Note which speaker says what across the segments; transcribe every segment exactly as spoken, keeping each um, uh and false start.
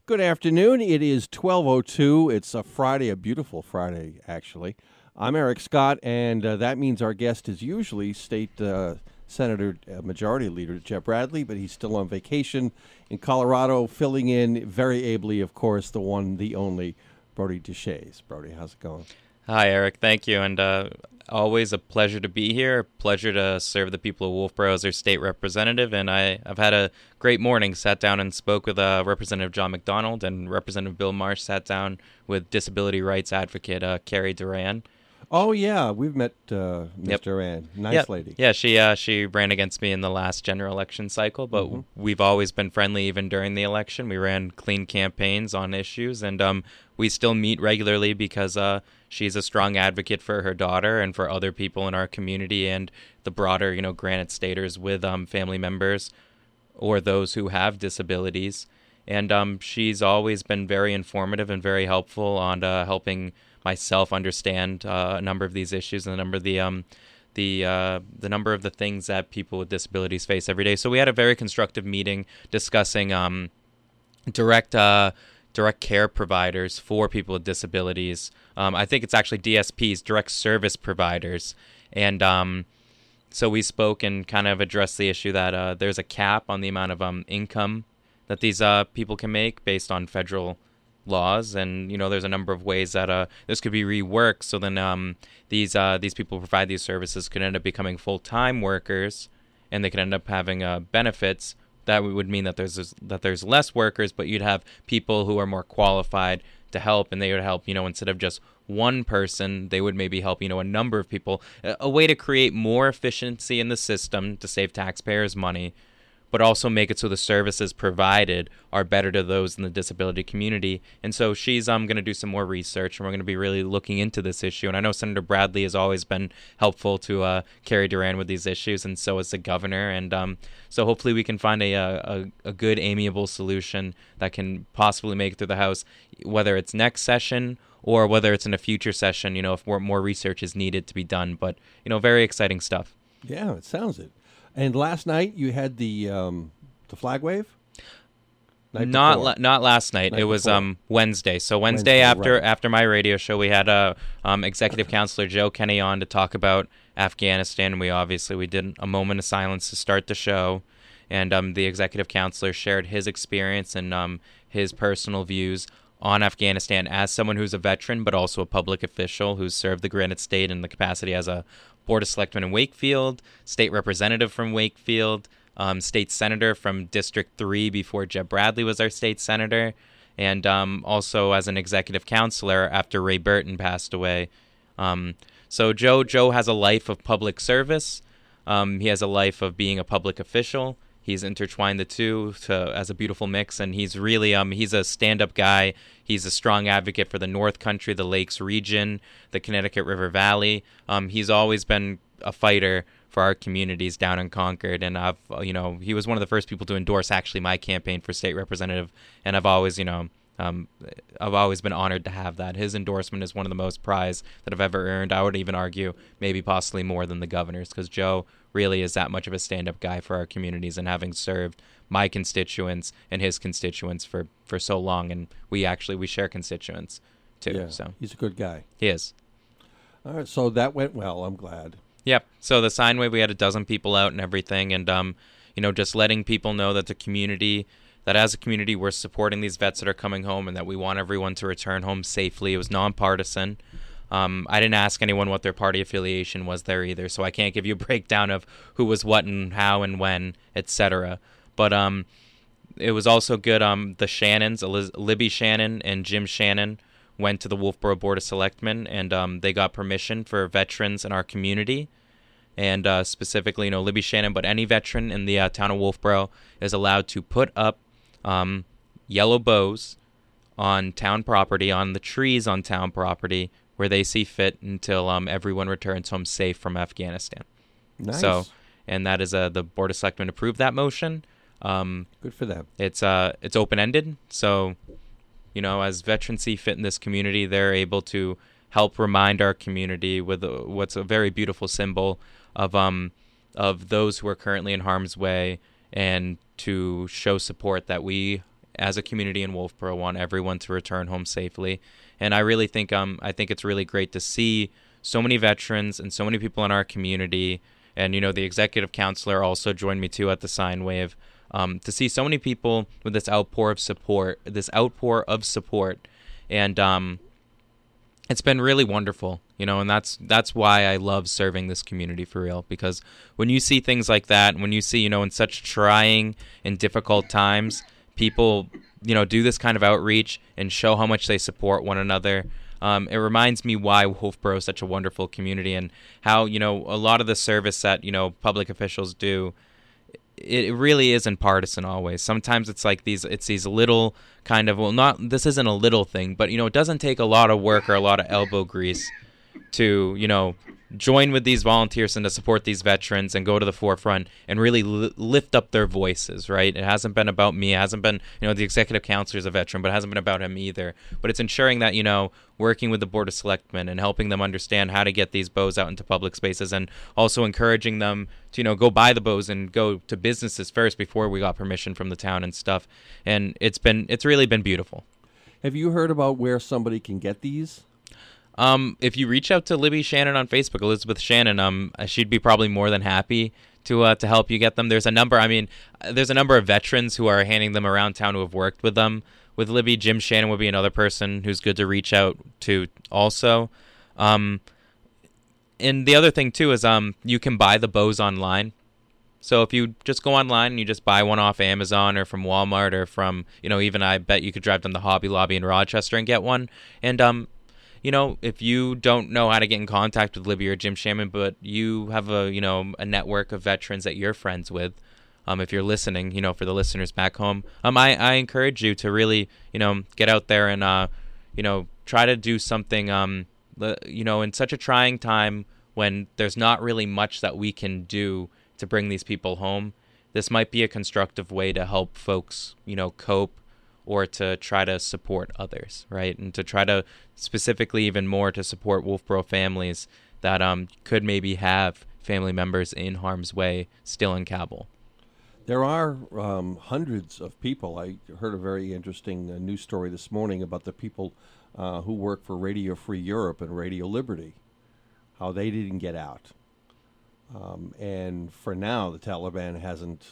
Speaker 1: Good afternoon. It is twelve oh two. It's a Friday, a beautiful Friday, actually. I'm Eric Scott, and uh, that means our guest is usually State uh, Senator uh, Majority Leader Jeb Bradley, but he's still on vacation in Colorado, filling in very ably, of course, the one, the only, Brody Deshaies. Brody, how's it going?
Speaker 2: Hi, Eric. Thank you. And uh, always a pleasure to be here. Pleasure to serve the people of Wolfboro as their state representative. And I, I've had a great morning. Sat down and spoke with uh, Representative John McDonald, and Representative Bill Marsh sat down with disability rights advocate uh, Carrie Duran.
Speaker 1: Oh, yeah. We've met uh, Miz
Speaker 2: Yep.
Speaker 1: Duran. Nice
Speaker 2: Yep.
Speaker 1: lady.
Speaker 2: Yeah, she uh, she ran against me in the last general election cycle, but
Speaker 1: Mhm.
Speaker 2: we've always been friendly even during the election. We ran clean campaigns on issues, and um, we still meet regularly because uh, she's a strong advocate for her daughter and for other people in our community and the broader, you know, Granite Staters with um, family members or those who have disabilities. And um, she's always been very informative and very helpful on uh, helping myself understand uh, a number of these issues and a number of the um, the uh, the number of the things that people with disabilities face every day. So we had a very constructive meeting discussing um, direct uh, direct care providers for people with disabilities. Um, I think it's actually D S Ps, direct service providers, and um, so we spoke and kind of addressed the issue that uh, there's a cap on the amount of um, income that these uh, people can make based on federal laws, and you know there's a number of ways that uh, this could be reworked. So then um, these uh, these people who provide these services could end up becoming full-time workers, and they could end up having uh, benefits that would mean that there's that there's less workers, but you'd have people who are more qualified to help, and they would help, you know, instead of just one person, they would maybe help, you know, a number of people. A, a way to create more efficiency in the system to save taxpayers money, but also make it so the services provided are better to those in the disability community. And so she's um, going to do some more research, and we're going to be really looking into this issue. And I know Senator Bradley has always been helpful to uh, Carrie Duran with these issues, and so is the governor. And um, so hopefully we can find a, a, a good, amiable solution that can possibly make it through the House, whether it's next session or whether it's in a future session, you know, if more, more research is needed to be done. But, you know, very exciting stuff.
Speaker 1: Yeah, it sounds it. And last night you had the um, the flag wave? Night
Speaker 2: not
Speaker 1: before.
Speaker 2: la- not last night.
Speaker 1: Night
Speaker 2: it was
Speaker 1: before.
Speaker 2: um Wednesday. So Wednesday,
Speaker 1: Wednesday,
Speaker 2: after
Speaker 1: right.
Speaker 2: after my radio show, we had uh, um Executive Counselor Joe Kenny on to talk about Afghanistan. We obviously we did a moment of silence to start the show, and um the Executive Counselor shared his experience and um his personal views on Afghanistan as someone who's a veteran, but also a public official who's served the Granite State in the capacity as a Board of Selectmen in Wakefield, state representative from Wakefield, um, state senator from District three before Jeb Bradley was our state senator, and um, also as an executive counselor after Ray Burton passed away. Um, so Joe Joe has a life of public service. Um, he has a life of being a public official. He's intertwined the two to, as a beautiful mix, and he's really um he's a stand-up guy. He's a strong advocate for the North Country, the Lakes region, the Connecticut River Valley. Um, he's always been a fighter for our communities down in Concord, and I've you know he was one of the first people to endorse actually my campaign for state representative, and I've always you know. Um, I've always been honored to have that. His endorsement is one of the most prized that I've ever earned. I would even argue maybe possibly more than the governor's, because Joe really is that much of a stand-up guy for our communities, and having served my constituents and his constituents for, for so long, and we actually we share constituents too.
Speaker 1: Yeah,
Speaker 2: So
Speaker 1: he's a good guy.
Speaker 2: he is.
Speaker 1: All right, so that went well. I'm glad.
Speaker 2: Yep. So the sign wave, we had a dozen people out and everything, and um, you know, just letting people know that the community. That as a community, we're supporting these vets that are coming home, and that we want everyone to return home safely. It was nonpartisan. Um, I didn't ask anyone what their party affiliation was there either, so I can't give you a breakdown of who was what and how and when, et cetera. But um, it was also good. Um, the Shannons, Eliz- Libby Shannon and Jim Shannon, went to the Wolfboro Board of Selectmen, and um, they got permission for veterans in our community. And uh, specifically, you know, Libby Shannon, but any veteran in the uh, town of Wolfboro is allowed to put up Um, yellow bows on town property, on the trees on town property, where they see fit until um, everyone returns home safe from Afghanistan.
Speaker 1: Nice.
Speaker 2: So, and that is uh, the Board of Selectmen approved that motion. Um,
Speaker 1: Good for them.
Speaker 2: it's uh, it's open-ended, so you know, as veterans see fit in this community, they're able to help remind our community with uh, what's a very beautiful symbol of um of those who are currently in harm's way, and to show support that we as a community in Wolfboro, want everyone to return home safely. And I really think um I think it's really great to see so many veterans and so many people in our community. And, you know, the executive counselor also joined me, too, at the Sine Wave, um, to see so many people with this outpour of support, this outpour of support. And um, it's been really wonderful, you know, and that's that's why I love serving this community for real. Because when you see things like that, when you see, you know, in such trying and difficult times, people, you know, do this kind of outreach and show how much they support one another. Um, it reminds me why Wolfboro is such a wonderful community, and how, you know, a lot of the service that, you know, public officials do, it, it really isn't partisan always. Sometimes it's like these, it's these little kind of, well, not, this isn't a little thing, but, you know, it doesn't take a lot of work or a lot of elbow grease to, you know, join with these volunteers and to support these veterans and go to the forefront and really li- lift up their voices, right? It hasn't been about me. It hasn't been, you know, the executive counselor is a veteran, but it hasn't been about him either. But it's ensuring that, you know, working with the Board of Selectmen and helping them understand how to get these bows out into public spaces, and also encouraging them to, you know, go buy the bows and go to businesses first before we got permission from the town and stuff. And it's been, it's really been beautiful.
Speaker 1: Have you heard about where somebody can get these?
Speaker 2: Um, if you reach out to Libby Shannon on Facebook, Elizabeth Shannon, um, she'd be probably more than happy to uh, to help you get them. There's a number. I mean, there's a number of veterans who are handing them around town who have worked with them. With Libby, Jim Shannon would be another person who's good to reach out to also. Um, and the other thing too is um, you can buy the bows online. So if you just go online and you just buy one off Amazon or from Walmart or from, you know, even I bet you could drive down to Hobby Lobby in Rochester and get one. And um. You know, if you don't know how to get in contact with Libby or Jim Shannon, but you have a, you know, a network of veterans that you're friends with, um, if you're listening, you know, for the listeners back home, um, I, I encourage you to really, you know, get out there and, uh, you know, try to do something, um, you know, in such a trying time when there's not really much that we can do to bring these people home. This might be a constructive way to help folks, you know, cope, or to try to support others, right? And to try to specifically even more to support Wolfboro families that um, could maybe have family members in harm's way still in Cabell.
Speaker 1: There are um, hundreds of people. I heard a very interesting uh, news story this morning about the people uh, who work for Radio Free Europe and Radio Liberty, how they didn't get out. Um, and for now, the Taliban hasn't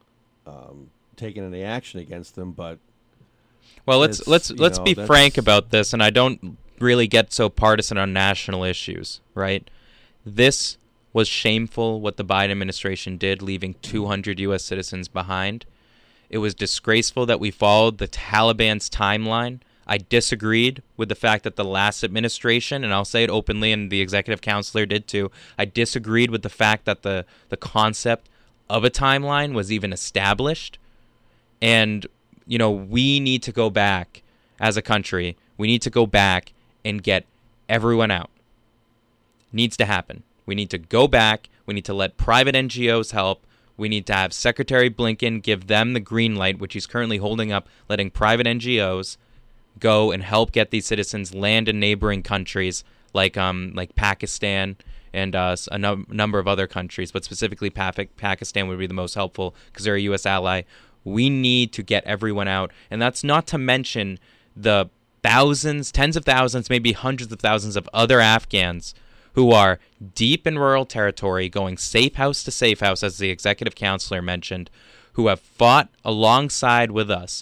Speaker 1: um, taken any action against them, but
Speaker 2: Well, let's
Speaker 1: It's,
Speaker 2: let's
Speaker 1: you
Speaker 2: let's
Speaker 1: know,
Speaker 2: be
Speaker 1: that's-
Speaker 2: frank about this, and I don't really get so partisan on national issues, right? This was shameful what the Biden administration did, leaving two hundred U S citizens behind. It was disgraceful that we followed the Taliban's timeline. I disagreed with the fact that the last administration, and I'll say it openly, and the executive counselor did too, I disagreed with the fact that the, the concept of a timeline was even established. And, you know, we need to go back as a country. We need to go back and get everyone out. Needs to happen. We need to go back. We need to let private N G Os help. We need to have Secretary Blinken give them the green light, which he's currently holding up, letting private N G Os go and help get these citizens land in neighboring countries like um like Pakistan and uh, a no- number of other countries, but specifically Pa- Pakistan would be the most helpful because they're a U S ally. We need to get everyone out, and that's not to mention the thousands, tens of thousands, maybe hundreds of thousands of other Afghans who are deep in rural territory, going safe house to safe house, as the executive counselor mentioned, who have fought alongside with us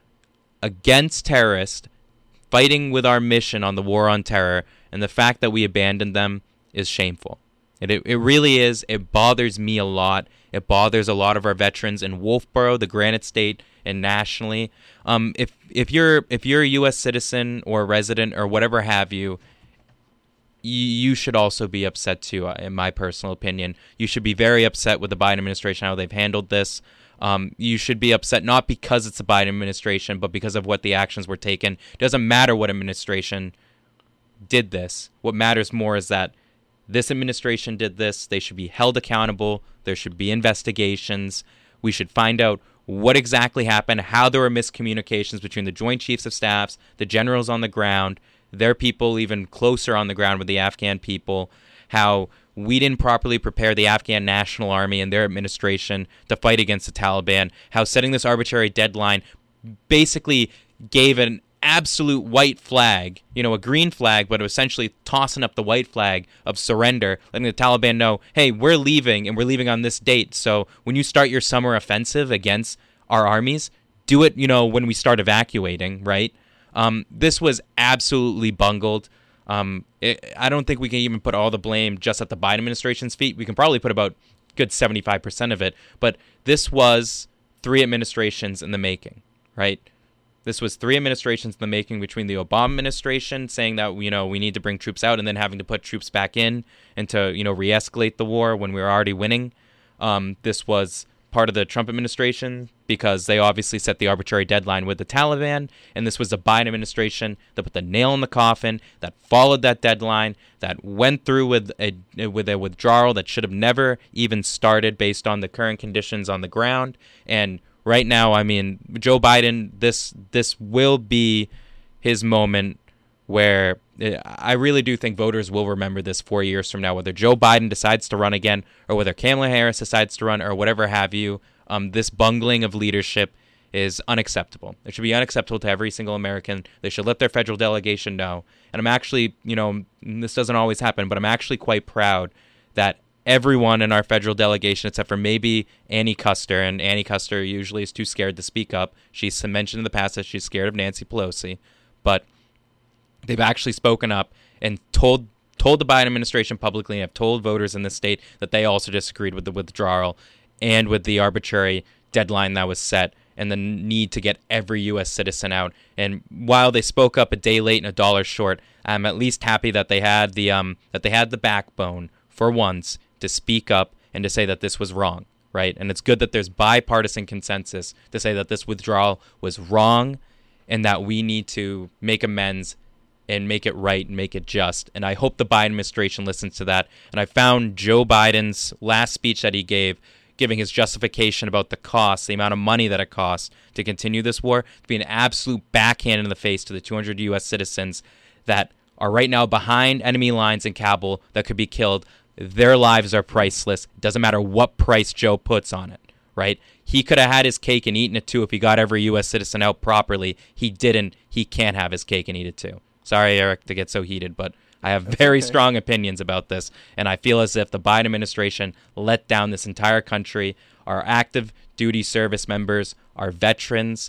Speaker 2: against terrorists, fighting with our mission on the war on terror, and the fact that we abandoned them is shameful. It, it, it really is. It bothers me a lot. It bothers a lot of our veterans in Wolfboro, the Granite State, and nationally. Um, if if you're if you're a U S citizen or a resident or whatever have you, you should also be upset too, in my personal opinion. You should be very upset with the Biden administration, how they've handled this. Um, you should be upset not because it's the Biden administration, but because of what the actions were taken. It doesn't matter what administration did this. What matters more is that this administration did this. They should be held accountable. There should be investigations. We should find out what exactly happened, how there were miscommunications between the Joint Chiefs of Staffs, the generals on the ground, their people even closer on the ground with the Afghan people, how we didn't properly prepare the Afghan National Army and their administration to fight against the Taliban, how setting this arbitrary deadline basically gave an absolute white flag, you know, a green flag, but essentially tossing up the white flag of surrender, letting the Taliban know, hey, we're leaving and we're leaving on this date. So when you start your summer offensive against our armies, do it, you know, when we start evacuating, right? Um, this was absolutely bungled. Um, it, I don't think we can even put all the blame just at the Biden administration's feet. We can probably put about good seventy-five percent of it, but this was three administrations in the making, right? This was three administrations in the making between the Obama administration saying that, you know, we need to bring troops out and then having to put troops back in and to, you know, re-escalate the war when we were already winning. Um, this was part of the Trump administration because they obviously set the arbitrary deadline with the Taliban. And this was the Biden administration that put the nail in the coffin, that followed that deadline, that went through with a, with a withdrawal that should have never even started based on the current conditions on the ground. And right now, I mean, Joe Biden, this this will be his moment where I really do think voters will remember this four years from now, whether Joe Biden decides to run again or whether Kamala Harris decides to run or whatever have you. Um, this bungling of leadership is unacceptable. It should be unacceptable to every single American. They should let their federal delegation know. And I'm actually, you know, this doesn't always happen, but I'm actually quite proud that everyone in our federal delegation, except for maybe Annie Kuster, and Annie Kuster usually is too scared to speak up. She's mentioned in the past that she's scared of Nancy Pelosi, but they've actually spoken up and told told the Biden administration publicly and have told voters in the state that they also disagreed with the withdrawal and with the arbitrary deadline that was set and the need to get every U S citizen out. And while they spoke up a day late and a dollar short, I'm at least happy that they had the um that they had the backbone for once to speak up and to say that this was wrong, right? And it's good that there's bipartisan consensus to say that this withdrawal was wrong and that we need to make amends and make it right and make it just. And I hope the Biden administration listens to that. And I found Joe Biden's last speech that he gave, giving his justification about the cost, the amount of money that it costs to continue this war, to be an absolute backhand in the face to the two hundred U S citizens that are right now behind enemy lines in Kabul that could be killed. Their lives are priceless. It doesn't matter what price Joe puts on it, right? He could have had his cake and eaten it too if he got every U S citizen out properly. He didn't. He can't have his cake and eat it too. Sorry, Eric, to get so heated, but I have That's very okay. strong opinions about this, and I feel as if the Biden administration let down this entire country, our active duty service members, our veterans.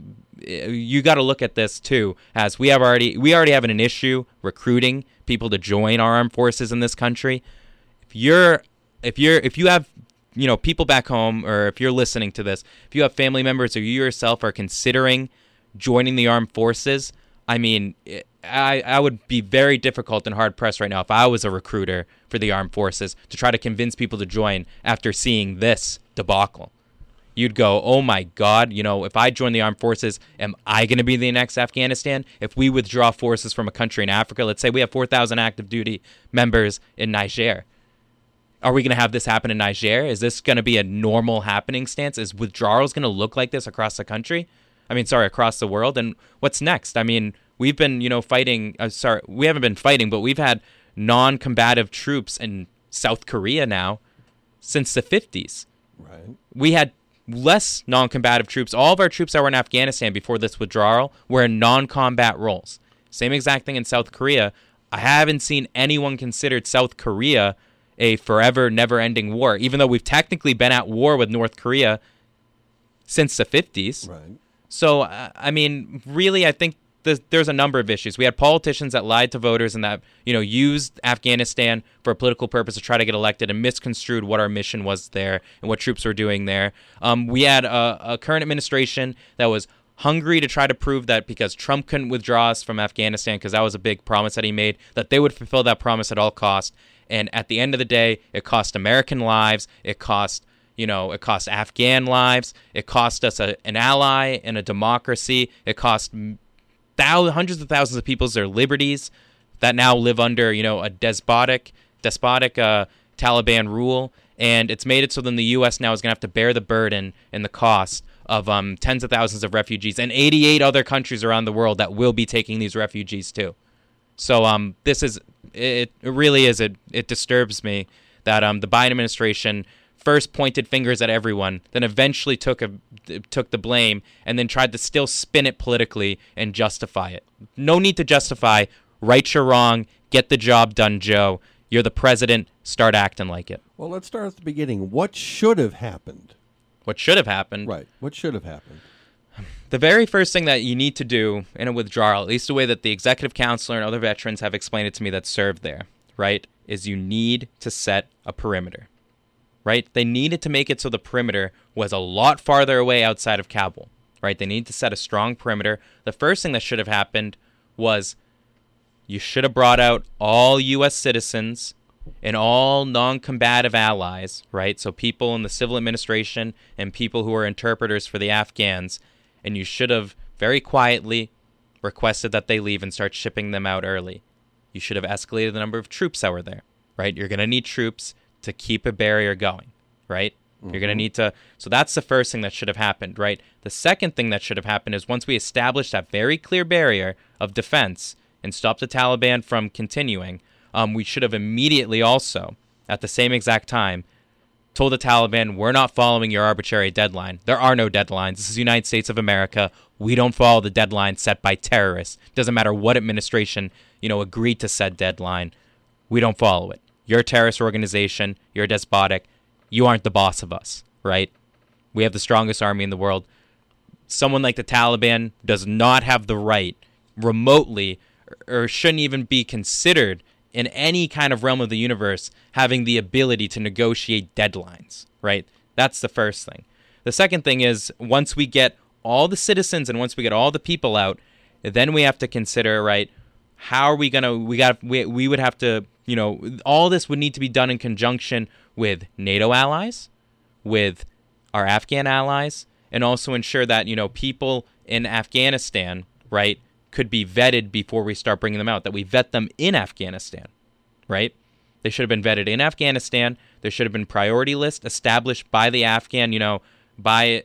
Speaker 2: You got to look at this too, as we have already we already have an issue recruiting people to join our armed forces in this country. If you're if you're if you have you know people back home, or if you're listening to this, if you have family members or you yourself are considering joining the armed forces, I mean, I, I would be very difficult and hard pressed right now if I was a recruiter for the armed forces to try to convince people to join after seeing this debacle. You'd go, oh my God, you know, if I join the armed forces, am I going to be the next Afghanistan? If we withdraw forces from a country in Africa, let's say we have four thousand active duty members in Niger. Are we going to have this happen in Niger? Is this going to be a normal happening stance? Is withdrawals going to look like this across the country? I mean, sorry, across the world? And what's next? I mean, we've been, you know, fighting, uh, sorry, we haven't been fighting, but we've had non-combative troops in South Korea now since the fifties.
Speaker 1: Right.
Speaker 2: We had less non-combative troops. All of our troops that were in Afghanistan before this withdrawal were in non-combat roles. Same exact thing in South Korea. I haven't seen anyone considered South Korea a forever, never-ending war, even though we've technically been at war with North Korea since the fifties.
Speaker 1: Right.
Speaker 2: So, uh, I mean, really, I think th- there's a number of issues. We had politicians that lied to voters and that, you know, used Afghanistan for a political purpose to try to get elected and misconstrued what our mission was there and what troops were doing there. Um, we had a, a current administration that was hungry to try to prove that because Trump couldn't withdraw us from Afghanistan, because that was a big promise that he made, that they would fulfill that promise at all costs. And at the end of the day, it cost American lives. It cost, you know, it cost Afghan lives. It cost us a, an ally and a democracy. It cost thousands, hundreds of thousands of people their liberties that now live under, you know, a despotic, despotic uh, Taliban rule. And it's made it so then the U S now is going to have to bear the burden and the cost of um, tens of thousands of refugees and eighty-eight other countries around the world that will be taking these refugees too. So um, this is, it, it really is, it, it disturbs me that um, the Biden administration first pointed fingers at everyone, then eventually took a took the blame, and then tried to still spin it politically and justify it. No need to justify. Right your wrong. Get the job done, Joe. You're the president. Start acting like it.
Speaker 1: Well, let's start at the beginning. What should have happened?
Speaker 2: What should have happened?
Speaker 1: Right. What should have happened?
Speaker 2: The very first thing that you need to do in a withdrawal, at least the way that the executive counselor and other veterans have explained it to me that served there, right, is you need to set a perimeter, right? They needed to make it so the perimeter was a lot farther away outside of Kabul, right? They need to set a strong perimeter. The first thing that should have happened was you should have brought out all U S citizens and all non-combative allies, right? So people in the civil administration and people who are interpreters for the Afghans, and you should have very quietly requested that they leave and start shipping them out early. You should have escalated the number of troops that were there, right? You're going to need troops to keep a barrier going, right? Mm-hmm. You're going to need to... So that's the first thing that should have happened, right? The second thing that should have happened is once we established that very clear barrier of defense and stopped the Taliban from continuing, um, we should have immediately also, at the same exact time, told the Taliban, we're not following your arbitrary deadline. There are no deadlines. This is the United States of America. We don't follow the deadline set by terrorists. Doesn't matter what administration, you know, agreed to said deadline. We don't follow it. You're a terrorist organization. You're despotic. You aren't the boss of us, right? We have the strongest army in the world. Someone like the Taliban does not have the right remotely, or shouldn't even be considered in any kind of realm of the universe, having the ability to negotiate deadlines, right? That's the first thing. The second thing is, once we get all the citizens and once we get all the people out, then we have to consider, right, how are we going to, we got, we, we would have to, you know, all this would need to be done in conjunction with NATO allies, with our Afghan allies, and also ensure that, you know, people in Afghanistan, right, could be vetted before we start bringing them out, that we vet them in Afghanistan, right? They should have been vetted in Afghanistan. There should have been priority list established by the Afghan, you know, by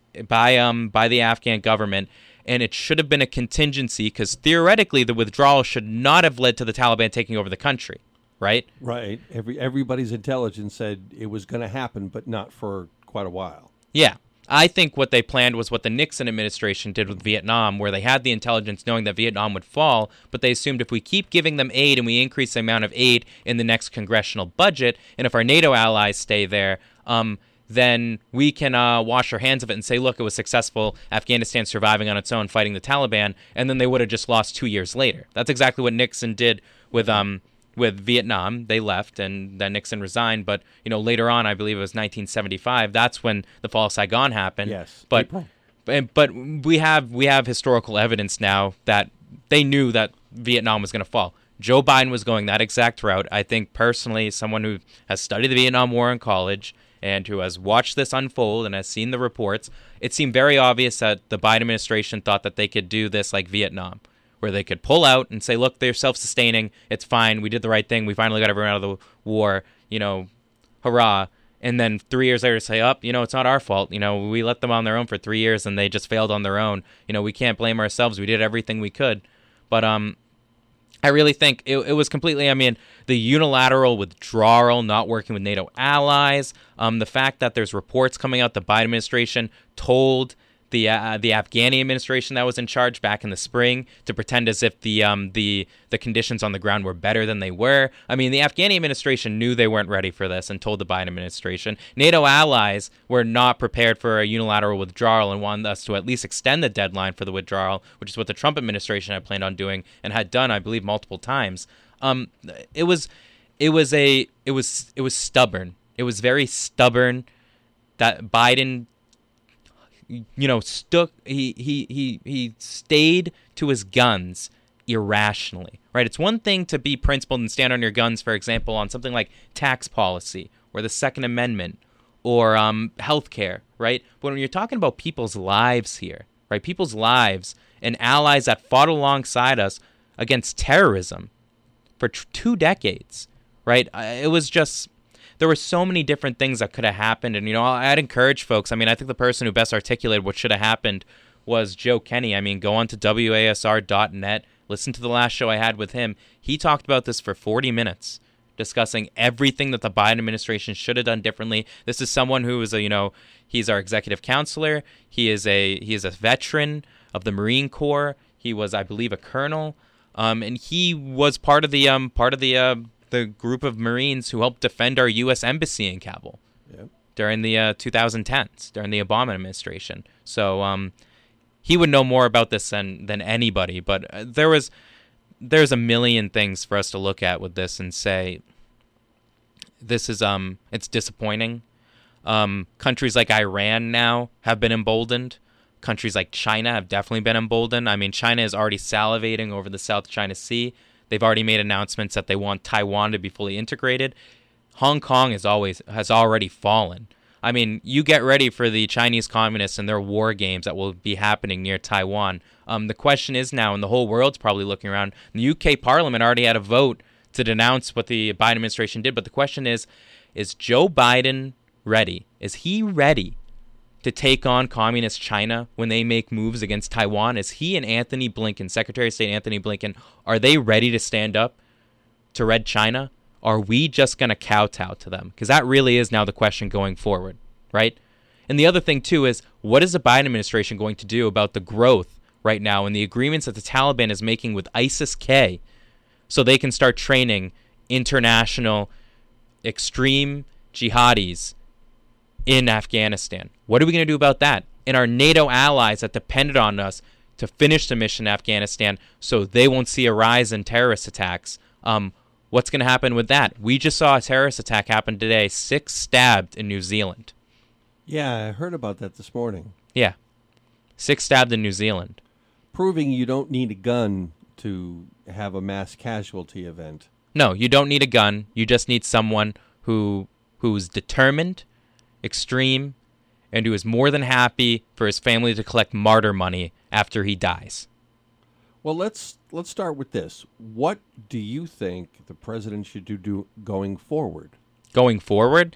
Speaker 2: by um by the Afghan government, and it should have been a contingency because theoretically the withdrawal should not have led to the Taliban taking over the country, right?
Speaker 1: Right. Every everybody's intelligence said it was going to happen, but not for quite a while.
Speaker 2: Yeah. I think what they planned was what the Nixon administration did with Vietnam, where they had the intelligence knowing that Vietnam would fall, but they assumed if we keep giving them aid and we increase the amount of aid in the next congressional budget, and if our NATO allies stay there, um, then we can uh, wash our hands of it and say, look, it was successful, Afghanistan surviving on its own, fighting the Taliban, and then they would have just lost two years later. That's exactly what Nixon did with um with Vietnam. They left, and then Nixon resigned, but, you know, later on, I believe it was nineteen seventy-five, that's when the fall of Saigon happened.
Speaker 1: Yes.
Speaker 2: But, but, but we have we have historical evidence now that they knew that Vietnam was going to fall. Joe Biden was going that exact route. I think, personally, someone who has studied the Vietnam War in college and who has watched this unfold and has seen the reports, it seemed very obvious that the Biden administration thought that they could do this like Vietnam, where they could pull out and say, look, they're self-sustaining, it's fine, we did the right thing, we finally got everyone out of the war, you know, hurrah. And then three years later say, up, oh, you know, it's not our fault, you know, we let them on their own for three years and they just failed on their own. You know, we can't blame ourselves, we did everything we could. But um, I really think it, it was completely, I mean, the unilateral withdrawal, not working with NATO allies, um, the fact that there's reports coming out the Biden administration told the uh, the Afghani administration that was in charge back in the spring to pretend as if the um the the conditions on the ground were better than they were. I mean, the Afghani administration knew they weren't ready for this and told the Biden administration. NATO allies were not prepared for a unilateral withdrawal and wanted us to at least extend the deadline for the withdrawal, which is what the Trump administration had planned on doing and had done, I believe, multiple times. Um, it was it was a it was it was stubborn. It was very stubborn that Biden, you know, stuck. He he he he stayed to his guns irrationally, right? It's one thing to be principled and stand on your guns, for example, on something like tax policy or the Second Amendment or um, healthcare, right? But when you're talking about people's lives here, right? People's lives and allies that fought alongside us against terrorism for t- two decades, right? It was just. There were so many different things that could have happened. And, you know, I'd encourage folks. I mean, I think the person who best articulated what should have happened was Joe Kenny. I mean, go on to W A S R dot net. Listen to the last show I had with him. He talked about this for forty minutes, discussing everything that the Biden administration should have done differently. This is someone who is a, you know, he's our executive counselor. He is a he is a veteran of the Marine Corps. He was, I believe, a colonel, um, and he was part of the um part of the uh, the group of Marines who helped defend our U S embassy in Kabul
Speaker 1: Yep.
Speaker 2: during the uh, twenty tens, during the Obama administration. So um, he would know more about this than than anybody. But uh, there was there's a million things for us to look at with this and say this is um it's disappointing. Um, countries like Iran now have been emboldened. Countries like China have definitely been emboldened. I mean, China is already salivating over the South China Sea. They've already made announcements that they want Taiwan to be fully integrated. Hong Kong is always has already fallen. I mean, you get ready for the Chinese communists and their war games that will be happening near Taiwan. Um, the question is now, and the whole world's probably looking around, the U K Parliament already had a vote to denounce what the Biden administration did. But the question is, is Joe Biden ready? Is he ready to take on communist China when they make moves against Taiwan? Is he and Anthony Blinken, Secretary of State Anthony Blinken, are they ready to stand up to Red China? Are we just going to kowtow to them? Because that really is now the question going forward, right? And the other thing, too, is what is the Biden administration going to do about the growth right now and the agreements that the Taliban is making with ISIS-K so they can start training international extreme jihadis in Afghanistan? What are we going to do about that? And our NATO allies that depended on us to finish the mission in Afghanistan so they won't see a rise in terrorist attacks. Um, what's going to happen with that? We just saw a terrorist attack happen today, six stabbed in New Zealand.
Speaker 1: Yeah, I heard about that this morning.
Speaker 2: Yeah, six stabbed in New Zealand.
Speaker 1: Proving you don't need a gun to have a mass casualty event.
Speaker 2: No, you don't need a gun. You just need someone who who's determined, extreme, and who is more than happy for his family to collect martyr money after he dies.
Speaker 1: Well, let's let's start with this. What do you think the president should do, do going forward?
Speaker 2: Going forward,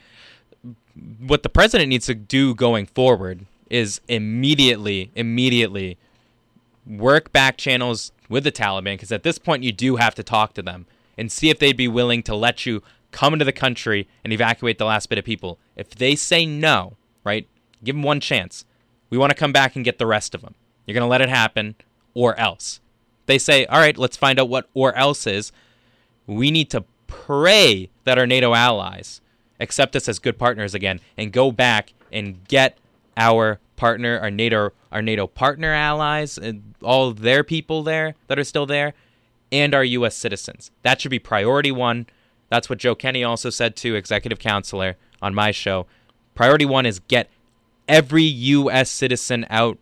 Speaker 2: what the president needs to do going forward is immediately, immediately work back channels with the Taliban, because at this point you do have to talk to them and see if they'd be willing to let you come into the country and evacuate the last bit of people. If they say no, right, give them one chance. We want to come back and get the rest of them. You're going to let it happen, or else. They say, all right, let's find out what or else is. We need to pray that our NATO allies accept us as good partners again and go back and get our partner, our NATO, our NATO partner allies, and all of their people there that are still there, and our U S citizens. That should be priority one. That's what Joe Kenny also said to executive counselor on my show. Priority one is get every U S citizen out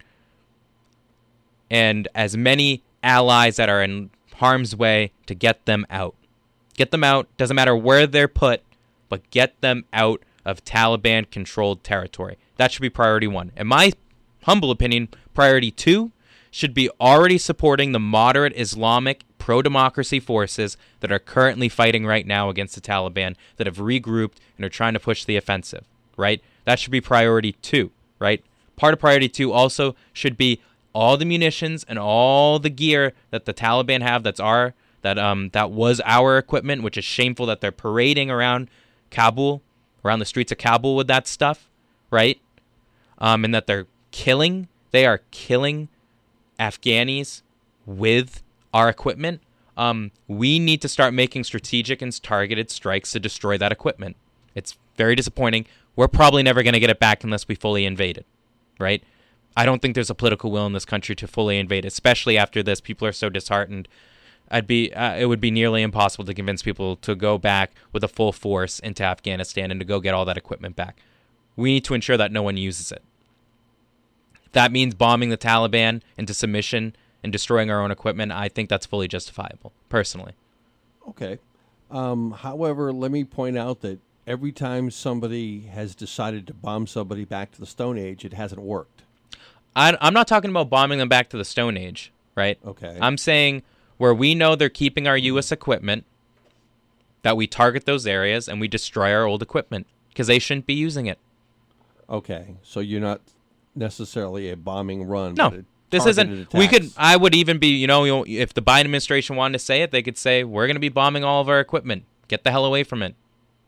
Speaker 2: and as many allies that are in harm's way to get them out. Get them out. Doesn't matter where they're put, but get them out of Taliban-controlled territory. That should be priority one. In my humble opinion, priority two should be already supporting the moderate Islamic pro-democracy forces that are currently fighting right now against the Taliban, that have regrouped and are trying to push the offensive, right? That should be priority two, right? Part of priority two also should be all the munitions and all the gear that the Taliban have that's our that um that was our equipment, which is shameful that they're parading around Kabul, around the streets of Kabul with that stuff, right? Um, and that they're killing, they are killing Afghanis with our equipment. Um, we need to start making strategic and targeted strikes to destroy that equipment. It's very disappointing. We're probably never going to get it back unless we fully invade it, right? I don't think there's a political will in this country to fully invade, especially after this. People are so disheartened. I'd be, uh, it would be nearly impossible to convince people to go back with a full force into Afghanistan and to go get all that equipment back. We need to ensure that no one uses it. If that means bombing the Taliban into submission and destroying our own equipment, I think that's fully justifiable, personally.
Speaker 1: Okay. Um, however, let me point out that every time somebody has decided to bomb somebody back to the Stone Age, it hasn't worked.
Speaker 2: I, I'm not talking about bombing them back to the Stone Age, right?
Speaker 1: Okay.
Speaker 2: I'm saying where we know they're keeping our U S equipment, that we target those areas and we destroy our old equipment because they shouldn't be using it.
Speaker 1: Okay. So you're not necessarily a bombing run.
Speaker 2: No,
Speaker 1: but a
Speaker 2: this isn't.
Speaker 1: attacks.
Speaker 2: We could. I would even be. You know, you know, if the Biden administration wanted to say it, they could say we're going to be bombing all of our equipment Get the hell away from it.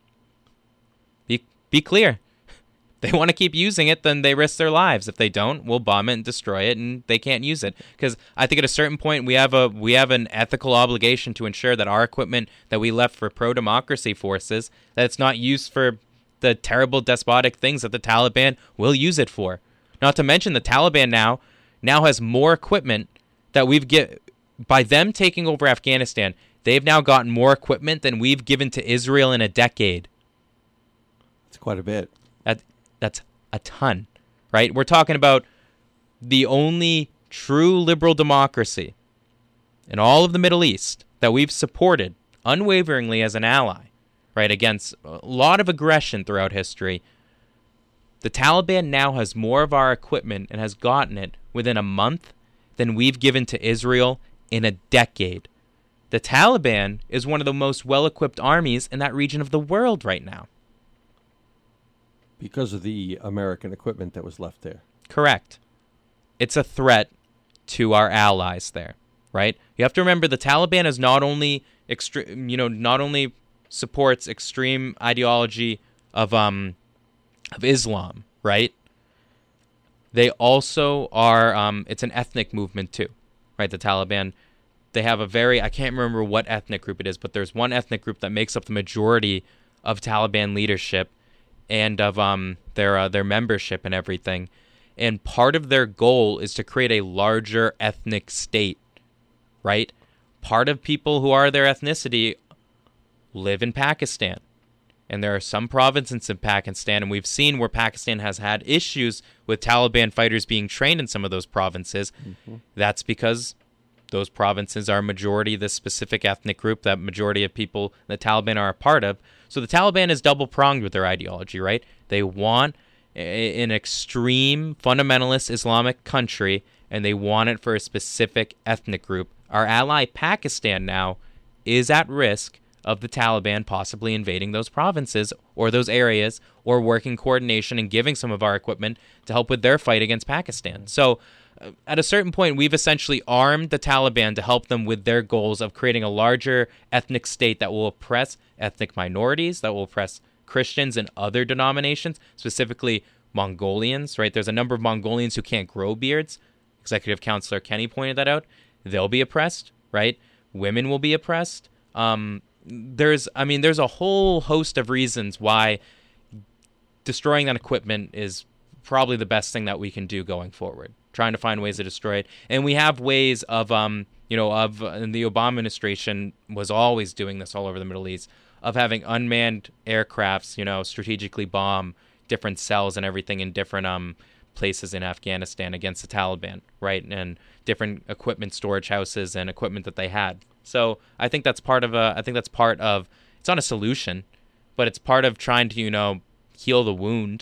Speaker 2: Be be clear. They want to keep using it, then they risk their lives. If they don't, we'll bomb it and destroy it, and they can't use it. Because I think at a certain point, we have a we have an ethical obligation to ensure that our equipment that we left for pro-democracy forces, that it's not used for the terrible despotic things that the Taliban will use it for. Not to mention the Taliban now now has more equipment that we've get by them taking over Afghanistan. They've now gotten more equipment than we've given to Israel in a decade.
Speaker 1: It's quite a bit.
Speaker 2: That that's a ton, right? We're talking about the only true liberal democracy in all of the Middle East that we've supported unwaveringly as an ally, right, against a lot of aggression throughout history. The Taliban now has more of our equipment and has gotten it within a month than we've given to Israel in a decade. The Taliban is one of the most well-equipped armies in that region of the world right now.
Speaker 1: Because of the American equipment that was left there.
Speaker 2: Correct. It's a threat to our allies there, right? You have to remember the Taliban is not only extreme, you know, not only supports extreme ideology of um of Islam, right? They also are um it's an ethnic movement too, right? The Taliban, they have a very, I can't remember what ethnic group it is, but there's one ethnic group that makes up the majority of Taliban leadership and of um their uh, their membership and everything. And part of their goal is to create a larger ethnic state, right? Part of people who are their ethnicity live in Pakistan. And there are some provinces in Pakistan, and we've seen where Pakistan has had issues with Taliban fighters being trained in some of those provinces. Mm-hmm. That's because those provinces are majority this specific ethnic group that majority of people the Taliban are a part of. So the Taliban is double-pronged with their ideology, right? They want a, an extreme fundamentalist Islamic country, and they want it for a specific ethnic group. Our ally Pakistan now is at risk of the Taliban possibly invading those provinces or those areas or working coordination and giving some of our equipment to help with their fight against Pakistan. So uh, at a certain point, we've essentially armed the Taliban to help them with their goals of creating a larger ethnic state that will oppress ethnic minorities, that will oppress Christians and other denominations, specifically Mongolians, right? There's a number of Mongolians who can't grow beards. Executive Counselor Kenny pointed that out. They'll be oppressed, right? Women will be oppressed. Um, there's, I mean, there's a whole host of reasons why destroying that equipment is probably the best thing that we can do going forward. Trying to find ways to destroy it, and we have ways of, um, you know, of and the Obama administration was always doing this all over the Middle East, of having unmanned aircrafts, you know, strategically bomb different cells and everything in different um places in Afghanistan against the Taliban, right, and different equipment storage houses and equipment that they had. So I think that's part of a. I think that's part of. It's not a solution, but it's part of trying to, you know, heal the wound.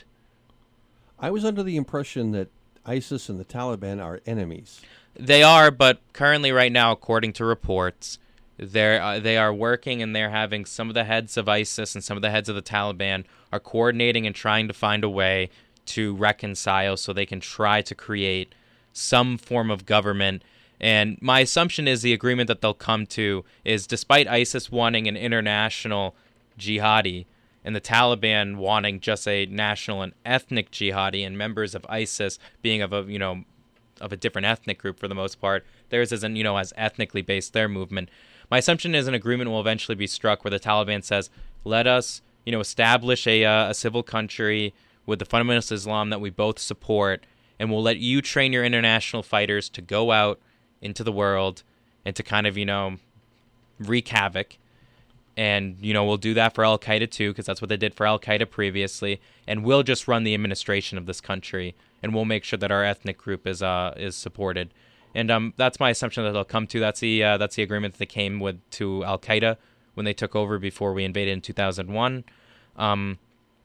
Speaker 1: I was under the impression that ISIS and the Taliban are enemies.
Speaker 2: They are, but currently, right now, according to reports, they're uh, they are working and they're having some of the heads of ISIS and some of the heads of the Taliban are coordinating and trying to find a way to reconcile so they can try to create some form of government. And my assumption is the agreement that they'll come to is, despite ISIS wanting an international jihadi and the Taliban wanting just a national and ethnic jihadi, and members of ISIS being of a, you know, of a different ethnic group for the most part, theirs isn't, you know, as ethnically based, their movement. My assumption is an agreement will eventually be struck where the Taliban says, let us, you know, establish a, uh, a civil country with the fundamentalist Islam that we both support, and we'll let you train your international fighters to go out into the world and to kind of, you know, wreak havoc. And, you know, we'll do that for Al-Qaeda too, because that's what they did for Al-Qaeda previously. And we'll just run the administration of this country, and we'll make sure that our ethnic group is uh is supported. And um that's my assumption that they'll come to. That's the uh, that's the agreement that they came with to Al-Qaeda when they took over before we invaded in two thousand one. Um,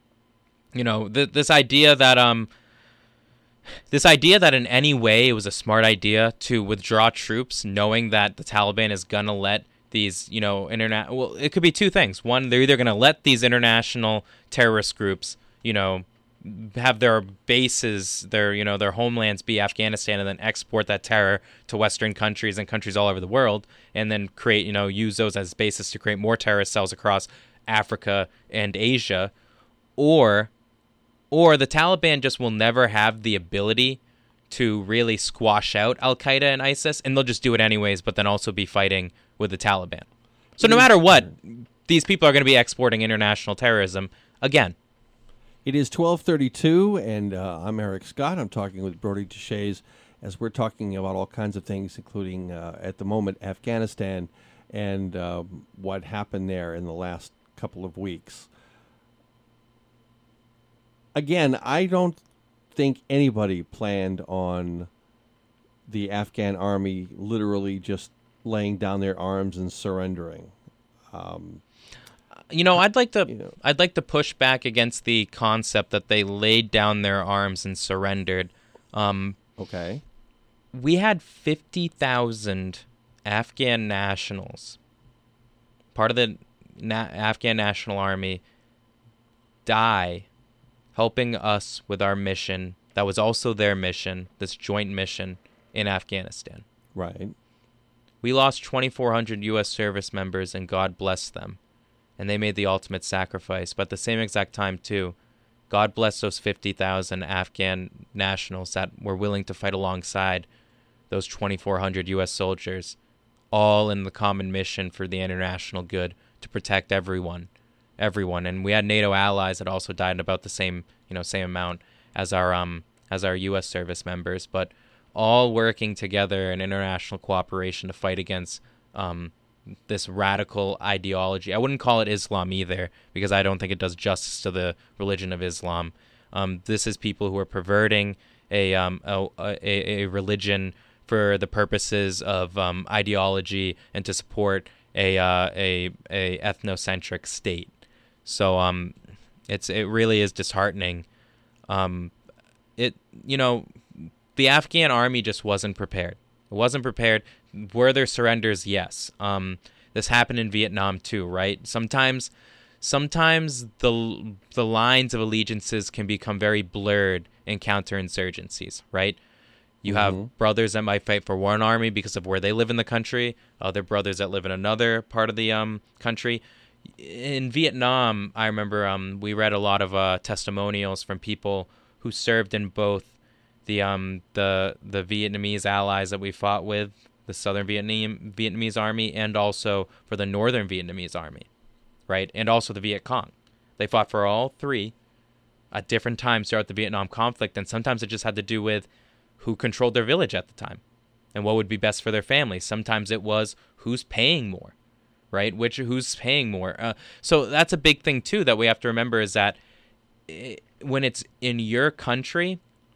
Speaker 2: you know, th- this idea that um. This idea that in any way it was a smart idea to withdraw troops, knowing that the Taliban is going to let these, you know, interna- well, it could be two things. One, they're either going to let these international terrorist groups, you know, have their bases, their you know their homelands be Afghanistan, and then export that terror to Western countries and countries all over the world, and then create you know use those as basis to create more terrorist cells across Africa and Asia, or or the Taliban just will never have the ability to really squash out Al-Qaeda and ISIS, and they'll just do it anyways, but then also be fighting with the Taliban. So no matter what, these people are going to be exporting international terrorism again.
Speaker 1: It is twelve thirty-two, and uh, I'm Eric Scott. I'm talking with Brodie Deshaies as we're talking about all kinds of things, including, uh, at the moment, Afghanistan and uh, what happened there in the last couple of weeks. Again, I don't think anybody planned on the Afghan army literally just laying down their arms and surrendering. Um,
Speaker 2: You know, I'd like to
Speaker 1: You know.
Speaker 2: I'd like to push back against the concept that they laid down their arms and surrendered. Um,
Speaker 1: okay.
Speaker 2: we had fifty thousand Afghan nationals, part of the Na- Afghan National Army, die helping us with our mission. That was also their mission, this joint mission in Afghanistan.
Speaker 1: Right.
Speaker 2: We lost twenty-four hundred U S service members, and God bless them. And they made the ultimate sacrifice. But at the same exact time, too, God bless those fifty thousand Afghan nationals that were willing to fight alongside those twenty-four hundred U S soldiers, all in the common mission for the international good to protect everyone, everyone. And we had NATO allies that also died in about the same, you know, same amount as our um as our U S service members, but all working together in international cooperation to fight against um. this radical ideology. I wouldn't call it Islam either, because I don't think it does justice to the religion of Islam. Um, this is people who are perverting a um, a, a, a religion for the purposes of um, ideology and to support a uh, a a ethnocentric state. So um, it's it really is disheartening. Um, it you know the Afghan army just wasn't prepared. It wasn't prepared. Were there surrenders? Yes. Um, this happened in Vietnam too, right? Sometimes, sometimes the the lines of allegiances can become very blurred in counterinsurgencies, right? You have
Speaker 1: Mhm.
Speaker 2: brothers that might fight for one army because of where they live in the country, other brothers that live in another part of the um country. In Vietnam, I remember um we read a lot of uh, testimonials from people who served in both the um the the Vietnamese allies that we fought with, the Southern Vietnam Vietnamese army, and also for the Northern Vietnamese army, right? And also the Viet Cong. They fought for all three at different times throughout the Vietnam conflict, and sometimes it just had to do with who controlled their village at the time and what would be best for their family. Sometimes it was who's paying more, right? Which who's paying more. Uh, so that's a big thing too that we have to remember, is that it, when it's in your country,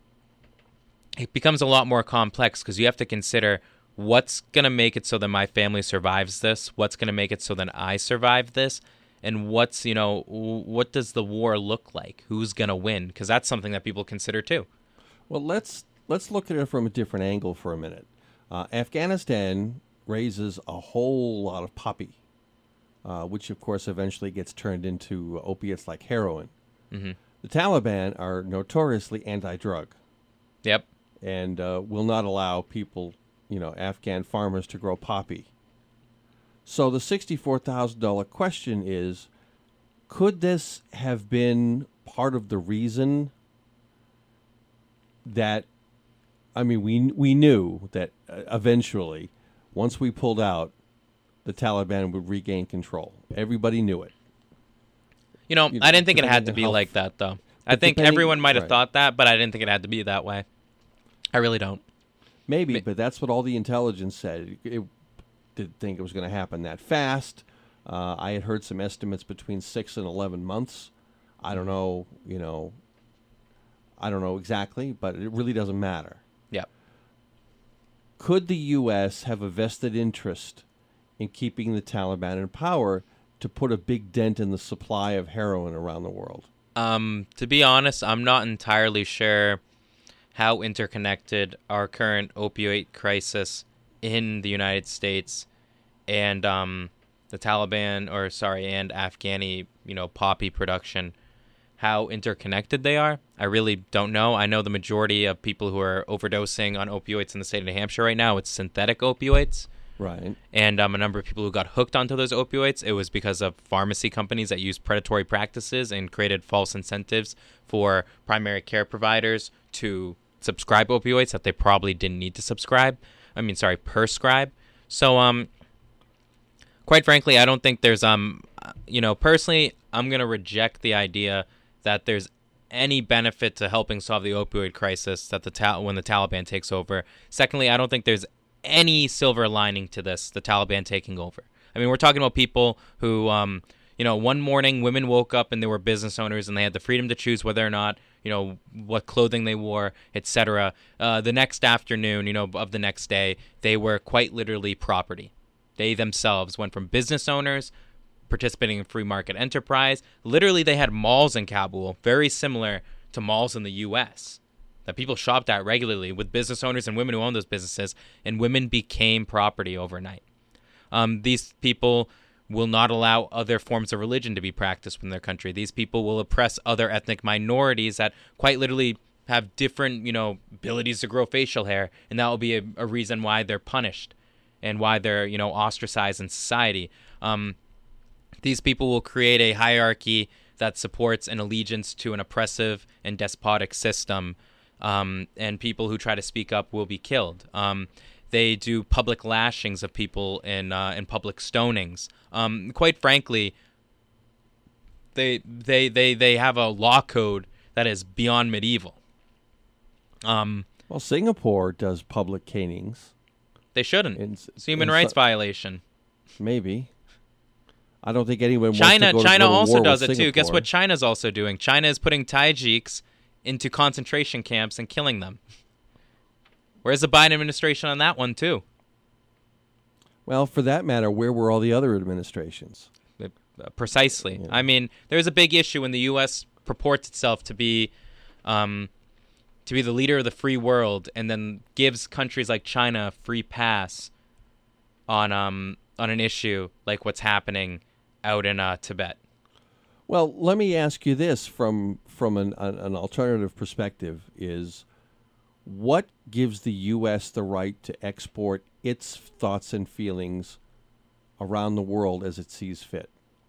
Speaker 2: it becomes a lot more complex, because you have to consider what's going to make it so that my family survives this, what's going to make it so that I survive this, and what's, you know, what does the war look like? Who's going to win? Because that's something that people consider too.
Speaker 1: Well, let's let's look at it from a different angle for a minute. Uh, Afghanistan raises a whole lot of poppy, uh, which of course eventually gets turned into opiates like heroin.
Speaker 2: Mm-hmm.
Speaker 1: The Taliban are notoriously anti-drug
Speaker 2: Yep.
Speaker 1: and uh, will not allow people, you know, Afghan farmers to grow poppy. So the sixty-four thousand dollars question is, could this have been part of the reason that, I mean, we we knew that uh, eventually, once we pulled out, the Taliban would regain control. Everybody knew it.
Speaker 2: You know,
Speaker 1: You
Speaker 2: I
Speaker 1: know,
Speaker 2: didn't think it had
Speaker 1: depending
Speaker 2: to
Speaker 1: on
Speaker 2: be
Speaker 1: how
Speaker 2: like
Speaker 1: f-
Speaker 2: that, though. I
Speaker 1: but
Speaker 2: think
Speaker 1: depending-
Speaker 2: everyone might have
Speaker 1: right.
Speaker 2: thought that, but I didn't think it had to be that way. I really don't.
Speaker 1: Maybe,
Speaker 2: Ma-
Speaker 1: but that's what all the intelligence said. It, it didn't think it was going to happen that fast. Uh, I had heard some estimates between six and eleven months. I don't know, you know, I don't know exactly, but it really doesn't matter.
Speaker 2: Yep.
Speaker 1: Could the U S have a vested interest in keeping the Taliban in power to put a big dent in the supply of heroin around the world?
Speaker 2: Um, to be honest, I'm not entirely sure how interconnected our current opioid crisis in the United States and um, the Taliban, or sorry, and Afghani, you know, poppy production, how interconnected they are. I really don't know. I know the majority of people who are overdosing on opioids in the state of New Hampshire right now, it's synthetic opioids.
Speaker 1: Right.
Speaker 2: And um, a number of people who got hooked onto those opioids, it was because of pharmacy companies that used predatory practices and created false incentives for primary care providers to subscribe opioids that they probably didn't need to subscribe. I mean, sorry, prescribe. So, um, quite frankly, I don't think there's, um, you know, personally, I'm going to reject the idea that there's any benefit to helping solve the opioid crisis that the ta- when the Taliban takes over. Secondly, I don't think there's any silver lining to this, the Taliban taking over. I mean, we're talking about people who, um, you know, one morning women woke up and they were business owners and they had the freedom to choose whether or not, you know, what clothing they wore, et cetera. Uh, the next afternoon, you know, of the next day, they were quite literally property. They themselves went from business owners participating in free market enterprise. Literally, they had malls in Kabul, very similar to malls in the U S that people shopped at regularly with business owners and women who owned those businesses, and women became property overnight. Um, these people will not allow other forms of religion to be practiced in their country. These people will oppress other ethnic minorities that quite literally have different, you know, abilities to grow facial hair, and that will be a, a reason why they're punished and why they're, you know, ostracized in society. Um, these people will create a hierarchy that supports an allegiance to an oppressive and despotic system. Um, and people who try to speak up will be killed. Um, they do public lashings of people in uh, in public stonings. Um, quite frankly, they they they they have a law code that is beyond medieval. Um,
Speaker 1: well, Singapore does public canings.
Speaker 2: They shouldn't.
Speaker 1: In,
Speaker 2: it's a human
Speaker 1: in
Speaker 2: rights
Speaker 1: su-
Speaker 2: violation.
Speaker 1: Maybe. I don't think anyone
Speaker 2: China
Speaker 1: wants to go
Speaker 2: China
Speaker 1: to, go to
Speaker 2: also
Speaker 1: war
Speaker 2: does
Speaker 1: with
Speaker 2: it too. Guess
Speaker 1: Singapore.
Speaker 2: what China's also doing? China is putting Tajiks into concentration camps and killing them. Where's the Biden administration on that one too?
Speaker 1: Well, for that matter, where were all the other administrations?
Speaker 2: Uh, precisely.
Speaker 1: Yeah.
Speaker 2: I mean, there's a big issue when the U S purports itself to be um, to be the leader of the free world, and then gives countries like China a free pass on um on an issue like what's happening out in uh, Tibet.
Speaker 1: Well, let me ask you this from from an, an, an alternative perspective: is what gives the U S the right to export its thoughts and feelings around the world as it sees fit?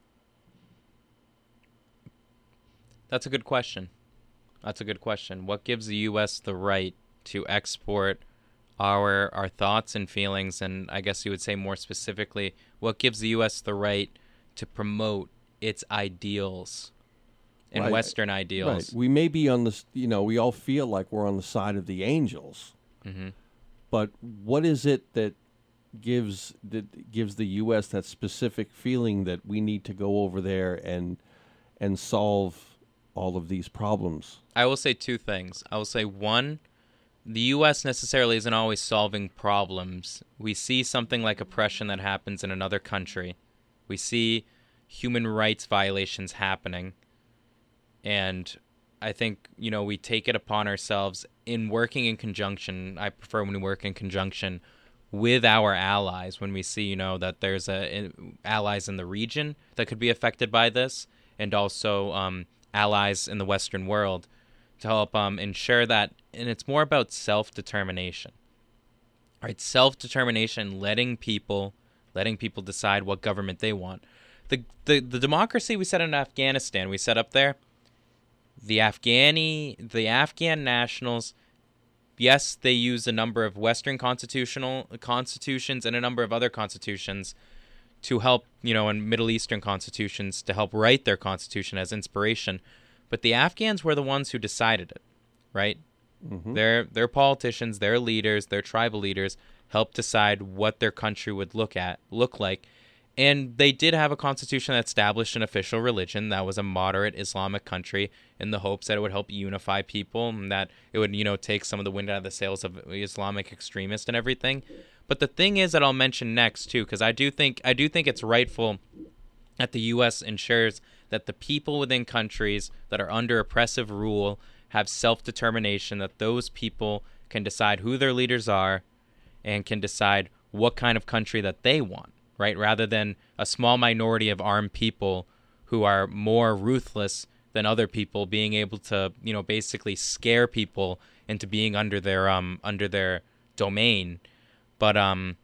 Speaker 2: That's a good question. That's a good question. What gives the U S the right to export our our thoughts and feelings, and I guess you would say more specifically, what gives the U S the right to promote its ideals and
Speaker 1: Right.
Speaker 2: Western ideals?
Speaker 1: Right. We may be on the, you know, we all feel like we're on the side of the angels,
Speaker 2: Mm-hmm.
Speaker 1: but what is it that gives that gives the U S that specific feeling that we need to go over there and and solve all of these problems?
Speaker 2: I will say two things. I will say, one, the U S necessarily isn't always solving problems. We see something like oppression that happens in another country. We see human rights violations happening. And I think, you know, we take it upon ourselves in working in conjunction. I prefer when we work in conjunction with our allies, when we see, you know, that there's a, in, allies in the region that could be affected by this, and also um, allies in the Western world, to help um, ensure that, and it's more about self-determination. All right, self-determination, letting people, letting people decide what government they want. The, the the democracy we set in Afghanistan, we set up there, the Afghani, the Afghan nationals, yes, they use a number of Western constitutional constitutions and a number of other constitutions to help, you know, and Middle Eastern constitutions to help write their constitution as inspiration. But the Afghans were the ones who decided it, right? Mm-hmm. Their their politicians, their leaders, their tribal leaders helped decide what their country would look at look like. And they did have a constitution that established an official religion that was a moderate Islamic country, in the hopes that it would help unify people and that it would, you know, take some of the wind out of the sails of Islamic extremists and everything. But the thing is that I'll mention next too, because I do think I do think it's rightful that the U S ensures that the people within countries that are under oppressive rule have self-determination, that those people can decide who their leaders are and can decide what kind of country that they want, right? Rather than a small minority of armed people who are more ruthless than other people, being able to, you know, basically scare people into being under their um under their domain. But um,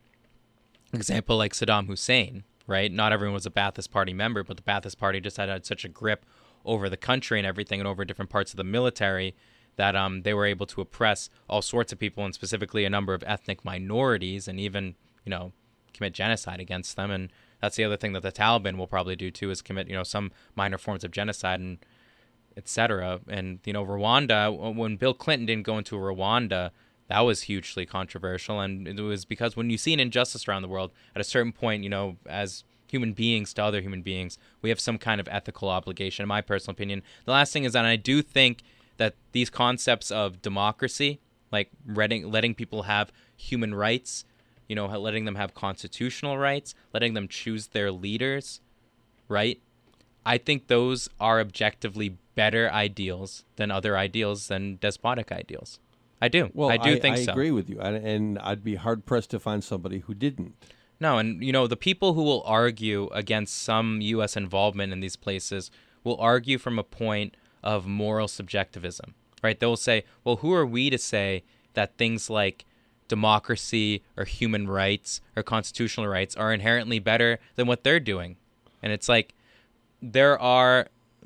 Speaker 2: example like Saddam Hussein, right? Not everyone was a Ba'athist Party member, but the Ba'athist Party just had, had such a grip over the country and everything, and over different parts of the military, that um they were able to oppress all sorts of people, and specifically a number of ethnic minorities, and even, you know, commit genocide against them. And that's the other thing that the Taliban will probably do too, is commit, you know, some minor forms of genocide and et cetera. And, you know, Rwanda, when Bill Clinton didn't go into Rwanda, that was hugely controversial. And it was because when you see an injustice around the world, at a certain point, you know, as human beings to other human beings, we have some kind of ethical obligation, in my personal opinion. The last thing is that I do think that these concepts of democracy, like letting, letting people have human rights, you know, letting them have constitutional rights, letting them choose their leaders, right? I think those are objectively better ideals than other ideals, than despotic ideals. I do.
Speaker 1: Well,
Speaker 2: I do
Speaker 1: I,
Speaker 2: think
Speaker 1: I
Speaker 2: so.
Speaker 1: I agree with you, and, and I'd be hard-pressed to find somebody who didn't.
Speaker 2: No, and, you know, the people who will argue against some U S involvement in these places will argue from a point of moral subjectivism, right? They will say, well, who are we to say that things like democracy or human rights or constitutional rights are inherently better than what they're doing? And it's like, there are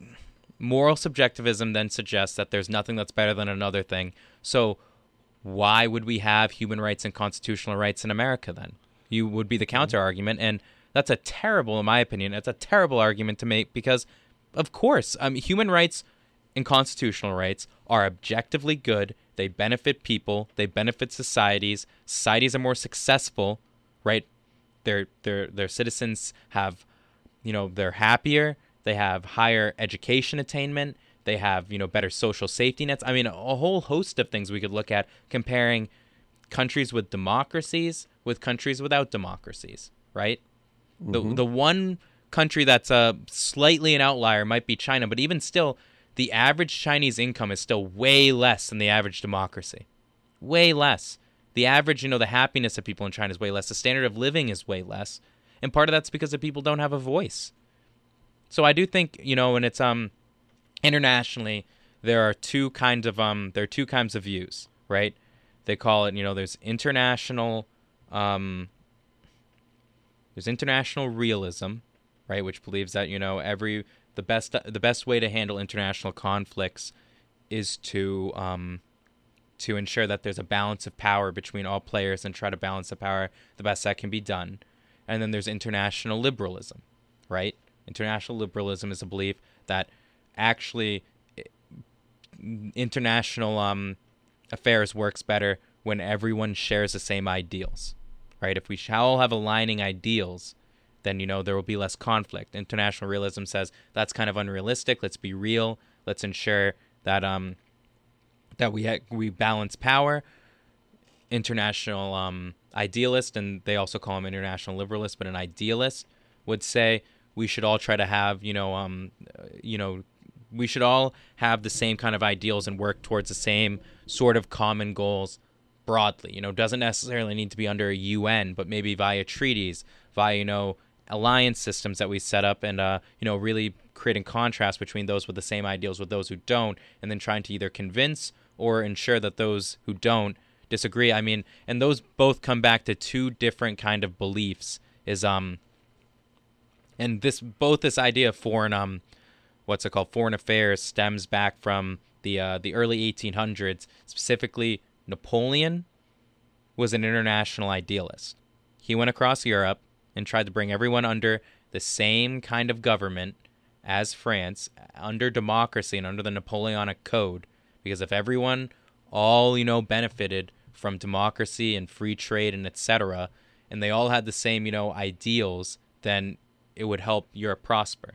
Speaker 2: moral subjectivism then suggests that there's nothing that's better than another thing. So why would we have human rights and constitutional rights in America then? You would be the counter argument. And that's a terrible, in my opinion, it's a terrible argument to make, because of course, um, human rights and constitutional rights are objectively good. They benefit people. They benefit societies. Societies are more successful, right? Their their their citizens have, you know, they're happier. They have higher education attainment. They have, you know, better social safety nets. I mean, a whole host of things we could look at comparing countries with democracies with countries without democracies, right? Mm-hmm. The the one country that's uh, slightly an outlier might be China, but even still, the average Chinese income is still way less than the average democracy. Way less. The average, you know, the happiness of people in China is way less. The standard of living is way less. And part of that's because the people don't have a voice. So I do think, you know, and it's um internationally, there are two kinds of um there are two kinds of views, right? They call it, you know, there's international um there's international realism, right, which believes that, you know, every the best the best way to handle international conflicts is to um to ensure that there's a balance of power between all players and try to balance the power the best that can be done. And then there's international liberalism, right? International liberalism is a belief that actually international um, affairs works better when everyone shares the same ideals, right? If we all have aligning ideals, then, you know, there will be less conflict. International realism says that's kind of unrealistic. Let's be real. Let's ensure that um that we ha- we balance power. International um, idealist, and they also call him international liberalist, but an idealist would say we should all try to have, you know, um, you know, we should all have the same kind of ideals and work towards the same sort of common goals broadly. You know, doesn't necessarily need to be under a U N, but maybe via treaties, via, you know, alliance systems that we set up, and, uh, you know, really creating contrast between those with the same ideals with those who don't, and then trying to either convince or ensure that those who don't disagree. I mean, and those both come back to two different kind of beliefs. Is um, and this both this idea of foreign um, what's it called, foreign affairs stems back from the uh, the early eighteen hundreds. Specifically, Napoleon was an international idealist. He went across Europe and tried to bring everyone under the same kind of government as France, under democracy and under the Napoleonic Code. Because if everyone all, you know, benefited from democracy and free trade and et cetera, and they all had the same, you know, ideals, then it would help Europe prosper.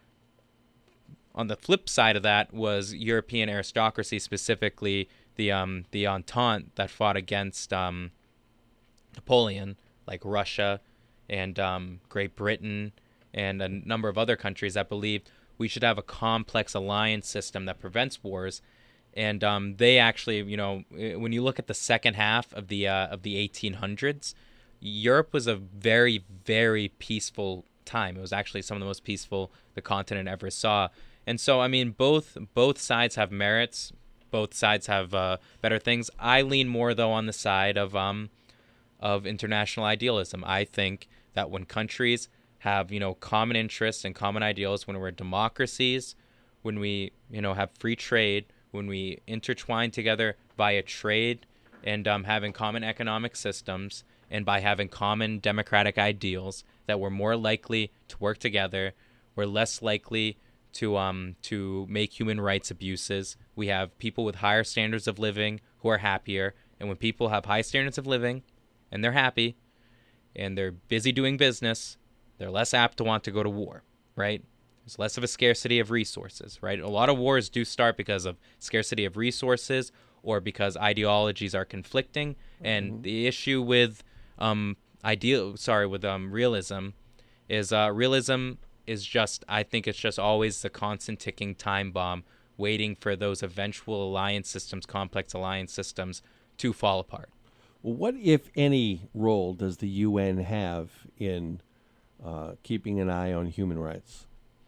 Speaker 2: On the flip side of that was European aristocracy, specifically the um the Entente that fought against um Napoleon, like Russia and um, Great Britain and a number of other countries that believed we should have a complex alliance system that prevents wars. And um, they actually, you know, when you look at the second half of the uh, of the eighteen hundreds, Europe was a very, very peaceful time. It was actually some of the most peaceful the continent ever saw. And so, I mean, both both sides have merits. Both sides have uh, better things. I lean more, though, on the side of um of international idealism. I think that when countries have, you know, common interests and common ideals, when we're democracies, when we, you know, have free trade, when we intertwine together via trade and um, having common economic systems, and by having common democratic ideals, that we're more likely to work together. We're less likely to um to make human rights abuses. We have people with higher standards of living who are happier, and when people have high standards of living and they're happy and they're busy doing business, they're less apt to want to go to war, right? There's less of a scarcity of resources, right? A lot of wars do start because of scarcity of resources or because ideologies are conflicting. And mm-hmm. the issue with um ideal sorry with um realism is uh realism is just, I think it's just always the constant ticking time bomb waiting for those eventual alliance systems, complex alliance systems, to fall apart.
Speaker 1: Well, what, if any, role does the U N have in uh, keeping an eye on human rights?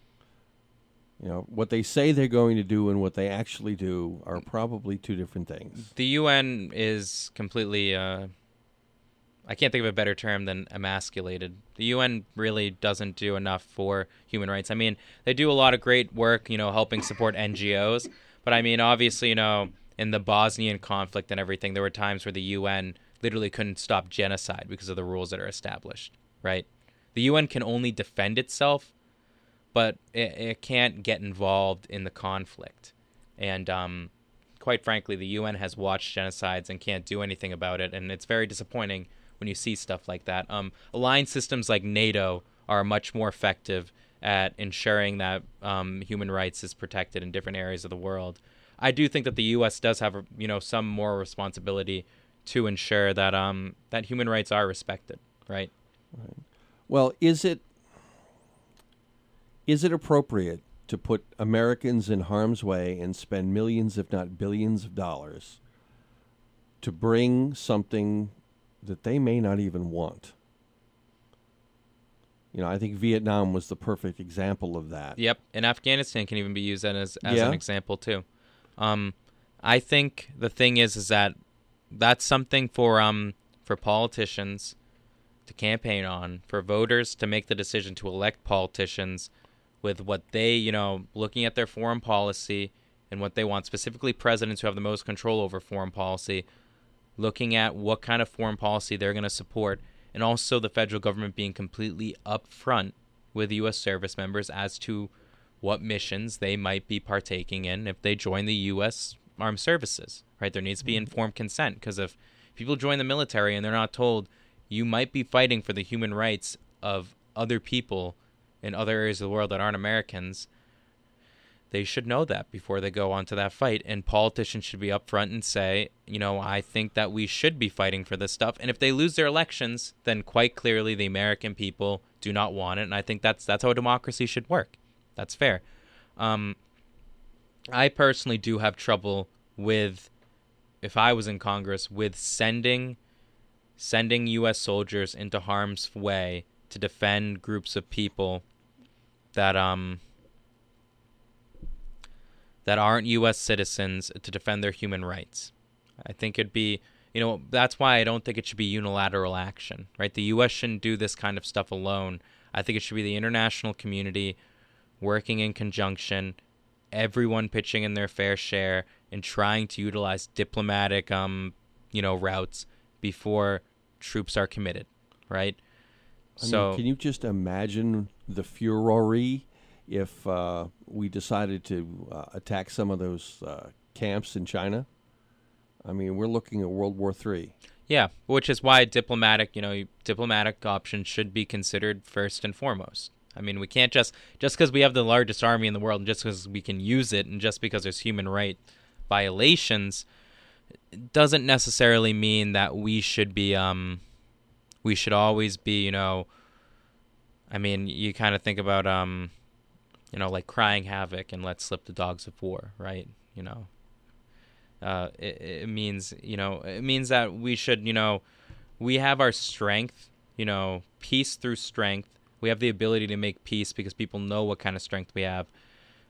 Speaker 1: You know, what they say they're going to do and what they actually do are probably two different things.
Speaker 2: The U N is completely, uh, I can't think of a better term than emasculated. The U N really doesn't do enough for human rights. I mean, they do a lot of great work, you know, helping support N G Os. But I mean, obviously, you know, in the Bosnian conflict and everything, there were times where the U N literally couldn't stop genocide because of the rules that are established, right? The U N can only defend itself, but it, it can't get involved in the conflict. And um, quite frankly, the U N has watched genocides and can't do anything about it, and it's very disappointing when you see stuff like that. Um, alliance systems like NATO are much more effective at ensuring that um, human rights is protected in different areas of the world. I do think that the U S does have, you know, some more responsibility to ensure that um, that human rights are respected, right?
Speaker 1: Right. Well, is it is it appropriate to put Americans in harm's way and spend millions, if not billions, of dollars to bring something that they may not even want? You know, I think Vietnam was the perfect example of that.
Speaker 2: Yep, and Afghanistan can even be used as as
Speaker 1: yeah.
Speaker 2: an example too. Um, I think the thing is, is that that's something for um for politicians to campaign on, for voters to make the decision to elect politicians with what they, you know, looking at their foreign policy and what they want, specifically presidents who have the most control over foreign policy, looking at what kind of foreign policy they're going to support, and also the federal government being completely upfront with U S service members as to what missions they might be partaking in if they join the U S armed services, right? There needs to be informed consent, because if people join the military and they're not told you might be fighting for the human rights of other people in other areas of the world that aren't Americans, they should know that before they go onto that fight. And politicians should be upfront and say, you know, I think that we should be fighting for this stuff. And if they lose their elections, then quite clearly the American people do not want it. And I think that's that's how a democracy should work. That's fair. Um, I personally do have trouble with, if I was in Congress, with sending sending U S soldiers into harm's way to defend groups of people that um that aren't U S citizens, to defend their human rights. I think it'd be, you know, that's why I don't think it should be unilateral action, right? The U S shouldn't do this kind of stuff alone. I think it should be the international community working in conjunction, everyone pitching in their fair share and trying to utilize diplomatic, um, you know, routes before troops are committed, right?
Speaker 1: I
Speaker 2: so,
Speaker 1: mean, can you just imagine the furore if uh, we decided to uh, attack some of those uh, camps in China? I mean, we're looking at World War Three.
Speaker 2: Yeah, which is why diplomatic, you know, diplomatic options should be considered first and foremost. I mean, we can't just, just because we have the largest army in the world and just because we can use it and just because there's human right violations doesn't necessarily mean that we should be, um, we should always be, you know, I mean, you kind of think about, um, you know, like crying havoc and let slip the dogs of war, right? You know, uh, it, it means, you know, it means that we should, you know, we have our strength, you know, peace through strength. We have the ability to make peace because people know what kind of strength we have.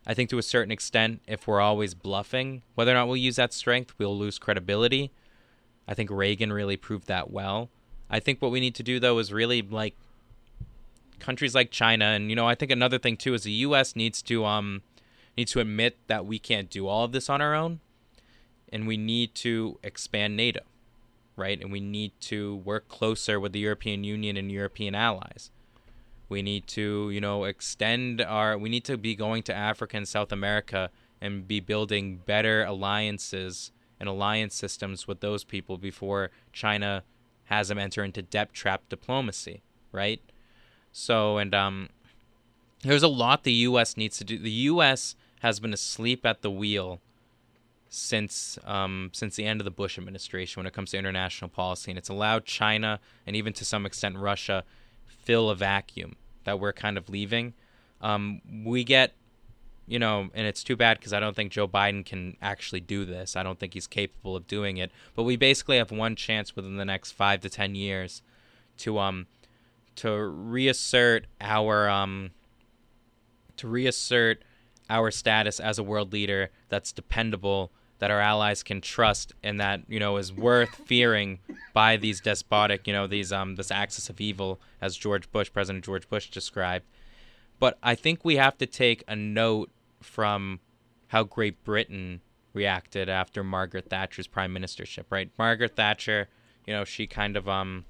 Speaker 2: I think to a certain extent, if we're always bluffing, whether or not we'll use that strength, we'll lose credibility. I think Reagan really proved that well. I think what we need to do, though, is really like countries like China. And, you know, I think another thing, too, is the U S needs to um needs to admit that we can't do all of this on our own. And we need to expand NATO, right? And we need to work closer with the European Union and European allies. We need to, you know, extend our, we need to be going to Africa and South America and be building better alliances and alliance systems with those people before China has them enter into debt trap diplomacy, right? So, and um, there's a lot the U S needs to do. The U S has been asleep at the wheel since um, since the end of the Bush administration when it comes to international policy, and it's allowed China and even to some extent Russia fill a vacuum that we're kind of leaving. Um, we get, you know, and it's too bad because I don't think Joe Biden can actually do this. I don't think he's capable of doing it. But we basically have one chance within the next five to ten years to um to reassert our um to reassert our status as a world leader that's dependable, that our allies can trust, and that, you know, is worth fearing by these despotic, you know, these um this axis of evil, as George Bush, President George Bush described. But I think we have to take a note from how Great Britain reacted after Margaret Thatcher's prime ministership, right? Margaret Thatcher, you know, she kind of um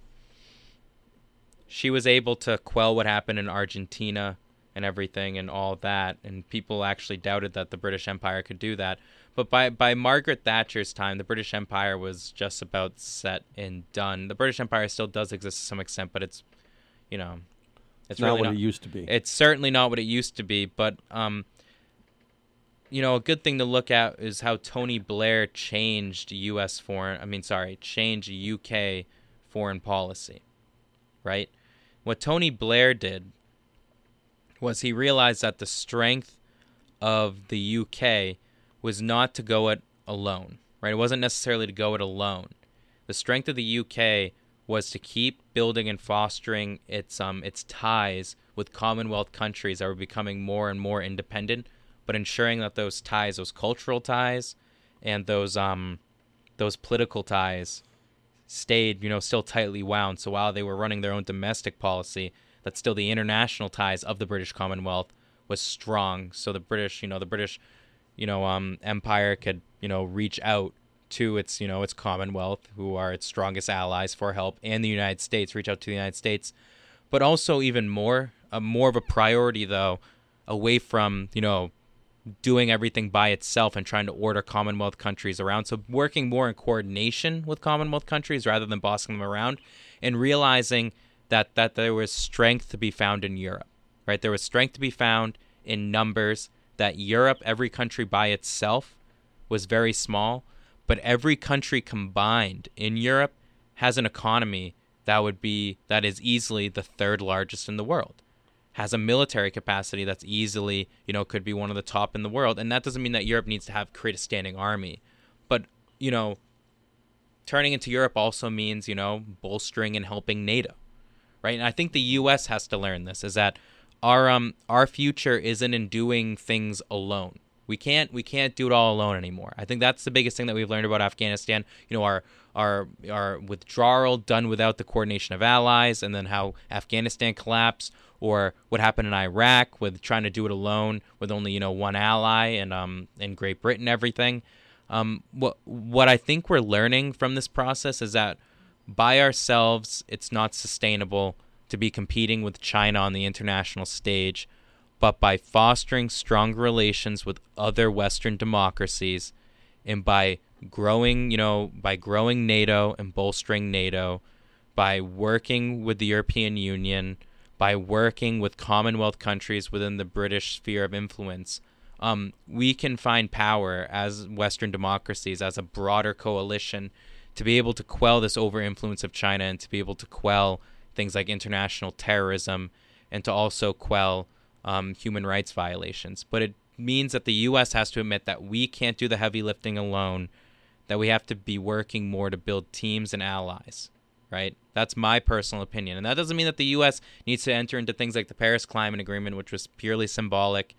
Speaker 2: she was able to quell what happened in Argentina and everything and all that, and people actually doubted that the British Empire could do that. But by by Margaret Thatcher's time, the British Empire was just about set and done. The British Empire still does exist to some extent, but it's, you know, it's
Speaker 1: not
Speaker 2: really
Speaker 1: what
Speaker 2: not,
Speaker 1: it used to be.
Speaker 2: It's certainly not what it used to be. But um, you know, a good thing to look at is how Tony Blair changed U S foreign. I mean, sorry, changed U K foreign policy, right? What Tony Blair did was he realized that the strength of the U K was not to go it alone, right? It wasn't necessarily to go it alone. The strength of the U K was to keep building and fostering its um its ties with Commonwealth countries that were becoming more and more independent, but ensuring that those ties, those cultural ties, and those um those political ties stayed, you know, still tightly wound. So while they were running their own domestic policy, that still the international ties of the British Commonwealth was strong. So the British, you know, the British, you know, um, empire could, you know, reach out to its, you know, its Commonwealth, who are its strongest allies, for help, and the United States, reach out to the United States. But also even more, uh, more of a priority, though, away from, you know, doing everything by itself and trying to order Commonwealth countries around. So working more in coordination with Commonwealth countries rather than bossing them around, and realizing that, that there was strength to be found in Europe, right? There was strength to be found in numbers, that Europe, every country by itself, was very small, but every country combined in Europe has an economy that would be, that is easily the third largest in the world, has a military capacity that's easily, you know, could be one of the top in the world. And that doesn't mean that Europe needs to have create a standing army, but, you know, turning into Europe also means, you know, bolstering and helping NATO, right? And I think the U S has to learn this, is that our um our future isn't in doing things alone. We can't we can't do it all alone anymore. I think that's the biggest thing that we've learned about Afghanistan. You know, our our our withdrawal done without the coordination of allies, and then how Afghanistan collapsed, or what happened in Iraq with trying to do it alone with only, you know, one ally and um and Great Britain, everything. Um, what what I think we're learning from this process is that by ourselves, it's not sustainable to be competing with China on the international stage, but by fostering stronger relations with other Western democracies, and by growing, you know, by growing NATO and bolstering NATO, by working with the European Union, by working with Commonwealth countries within the British sphere of influence, um, we can find power as Western democracies, as a broader coalition, to be able to quell this over-influence of China, and to be able to quell things like international terrorism, and to also quell um, human rights violations. But it means that the U S has to admit that we can't do the heavy lifting alone, that we have to be working more to build teams and allies, right? That's my personal opinion. And that doesn't mean that the U S needs to enter into things like the Paris Climate Agreement, which was purely symbolic,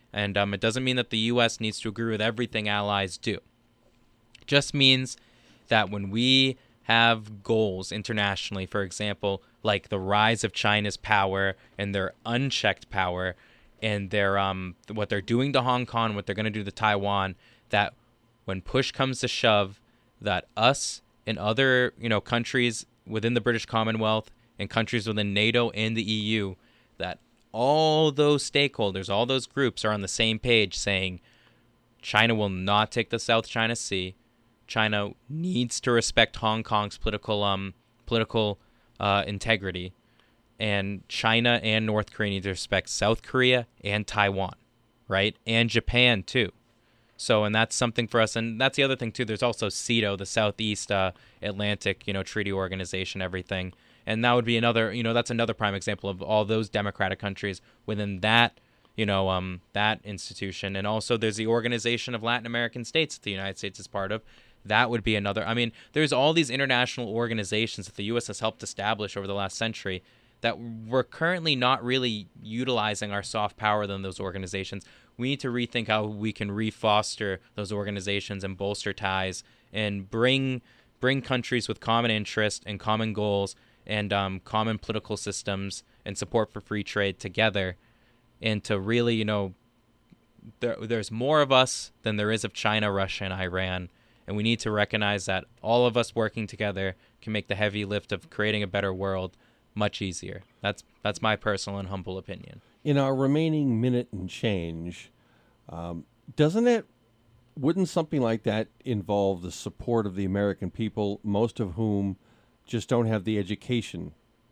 Speaker 2: And um, it doesn't mean that the U S needs to agree with everything allies do. It just means that when we have goals internationally, for example, like the rise of China's power and their unchecked power and their um what they're doing to Hong Kong, what they're going to do to Taiwan, that when push comes to shove, that us and other, you know, countries within the British Commonwealth and countries within NATO and the E U, that all those stakeholders, all those groups are on the same page saying China will not take the South China Sea. China needs to respect Hong Kong's political um political uh, integrity, and China and North Korea need to respect South Korea and Taiwan, right? And Japan too. So, and that's something for us, and that's the other thing too. There's also CETO, the Southeast uh, Atlantic, you know, Treaty Organization, everything, and that would be another, you know, that's another prime example of all those democratic countries within that, you know, um, that institution, and also there's the Organization of Latin American States that the United States is part of. That would be another. I mean, there's all these international organizations that the U S has helped establish over the last century that we're currently not really utilizing our soft power within those organizations. We need to rethink how we can re-foster those organizations and bolster ties and bring bring countries with common interest and common goals and um, common political systems and support for free trade together, and to really, you know, there, there's more of us than there is of China, Russia, and Iran. And we need to recognize that all of us working together can make the heavy lift of creating a better world much easier. That's that's my personal and humble opinion.
Speaker 1: In our remaining minute and change, um, doesn't it, wouldn't something like that involve the support of the American people, most of whom just don't have the education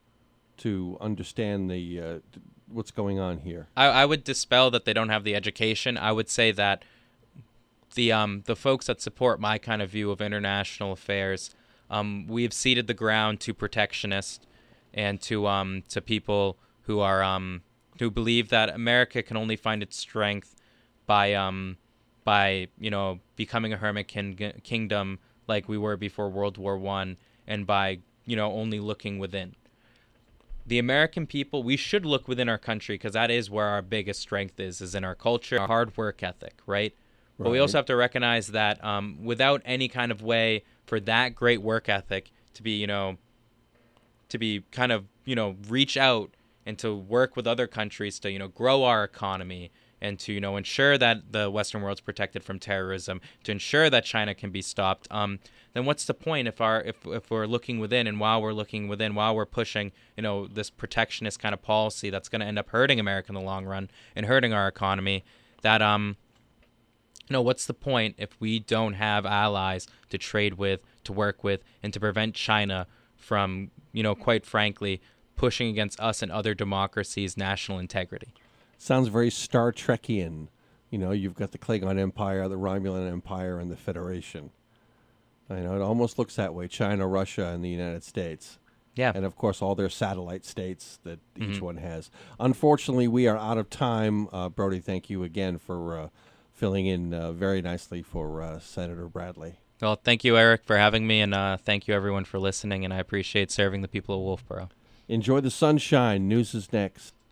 Speaker 1: to understand the uh, what's going on here?
Speaker 2: I, I would dispel that they don't have the education. I would say that the um the folks that support my kind of view of international affairs, um, we have ceded the ground to protectionists and to um to people who are um who believe that America can only find its strength by um by you know becoming a hermit king- kingdom like we were before World War One, and by you know only looking within. The American people, we should look within our country because that is where our biggest strength is, is in our culture, our hard work ethic, right? But we also have to recognize that um, without any kind of way for that great work ethic to be, you know, to be kind of, you know, reach out and to work with other countries to, you know, grow our economy and to, you know, ensure that the Western world's protected from terrorism, to ensure that China can be stopped, um, then what's the point if our if if we're looking within, and while we're looking within, while we're pushing, you know, this protectionist kind of policy that's going to end up hurting America in the long run and hurting our economy, that um. You know, what's the point if we don't have allies to trade with, to work with, and to prevent China from, you know, quite frankly, pushing against us and other democracies' national integrity?
Speaker 1: Sounds very Star Trekian. You know, you've got the Klingon Empire, the Romulan Empire, and the Federation. I know, it almost looks that way, China, Russia, and the United States.
Speaker 2: Yeah.
Speaker 1: And, of course, all their satellite states that mm-hmm. each one has. Unfortunately, we are out of time. Uh, Brody, thank you again for Uh, filling in uh, very nicely for uh, Senator Bradley.
Speaker 2: Well, thank you, Eric, for having me, and uh, thank you, everyone, for listening, and I appreciate serving the people of Wolfboro.
Speaker 1: Enjoy the sunshine. News is next.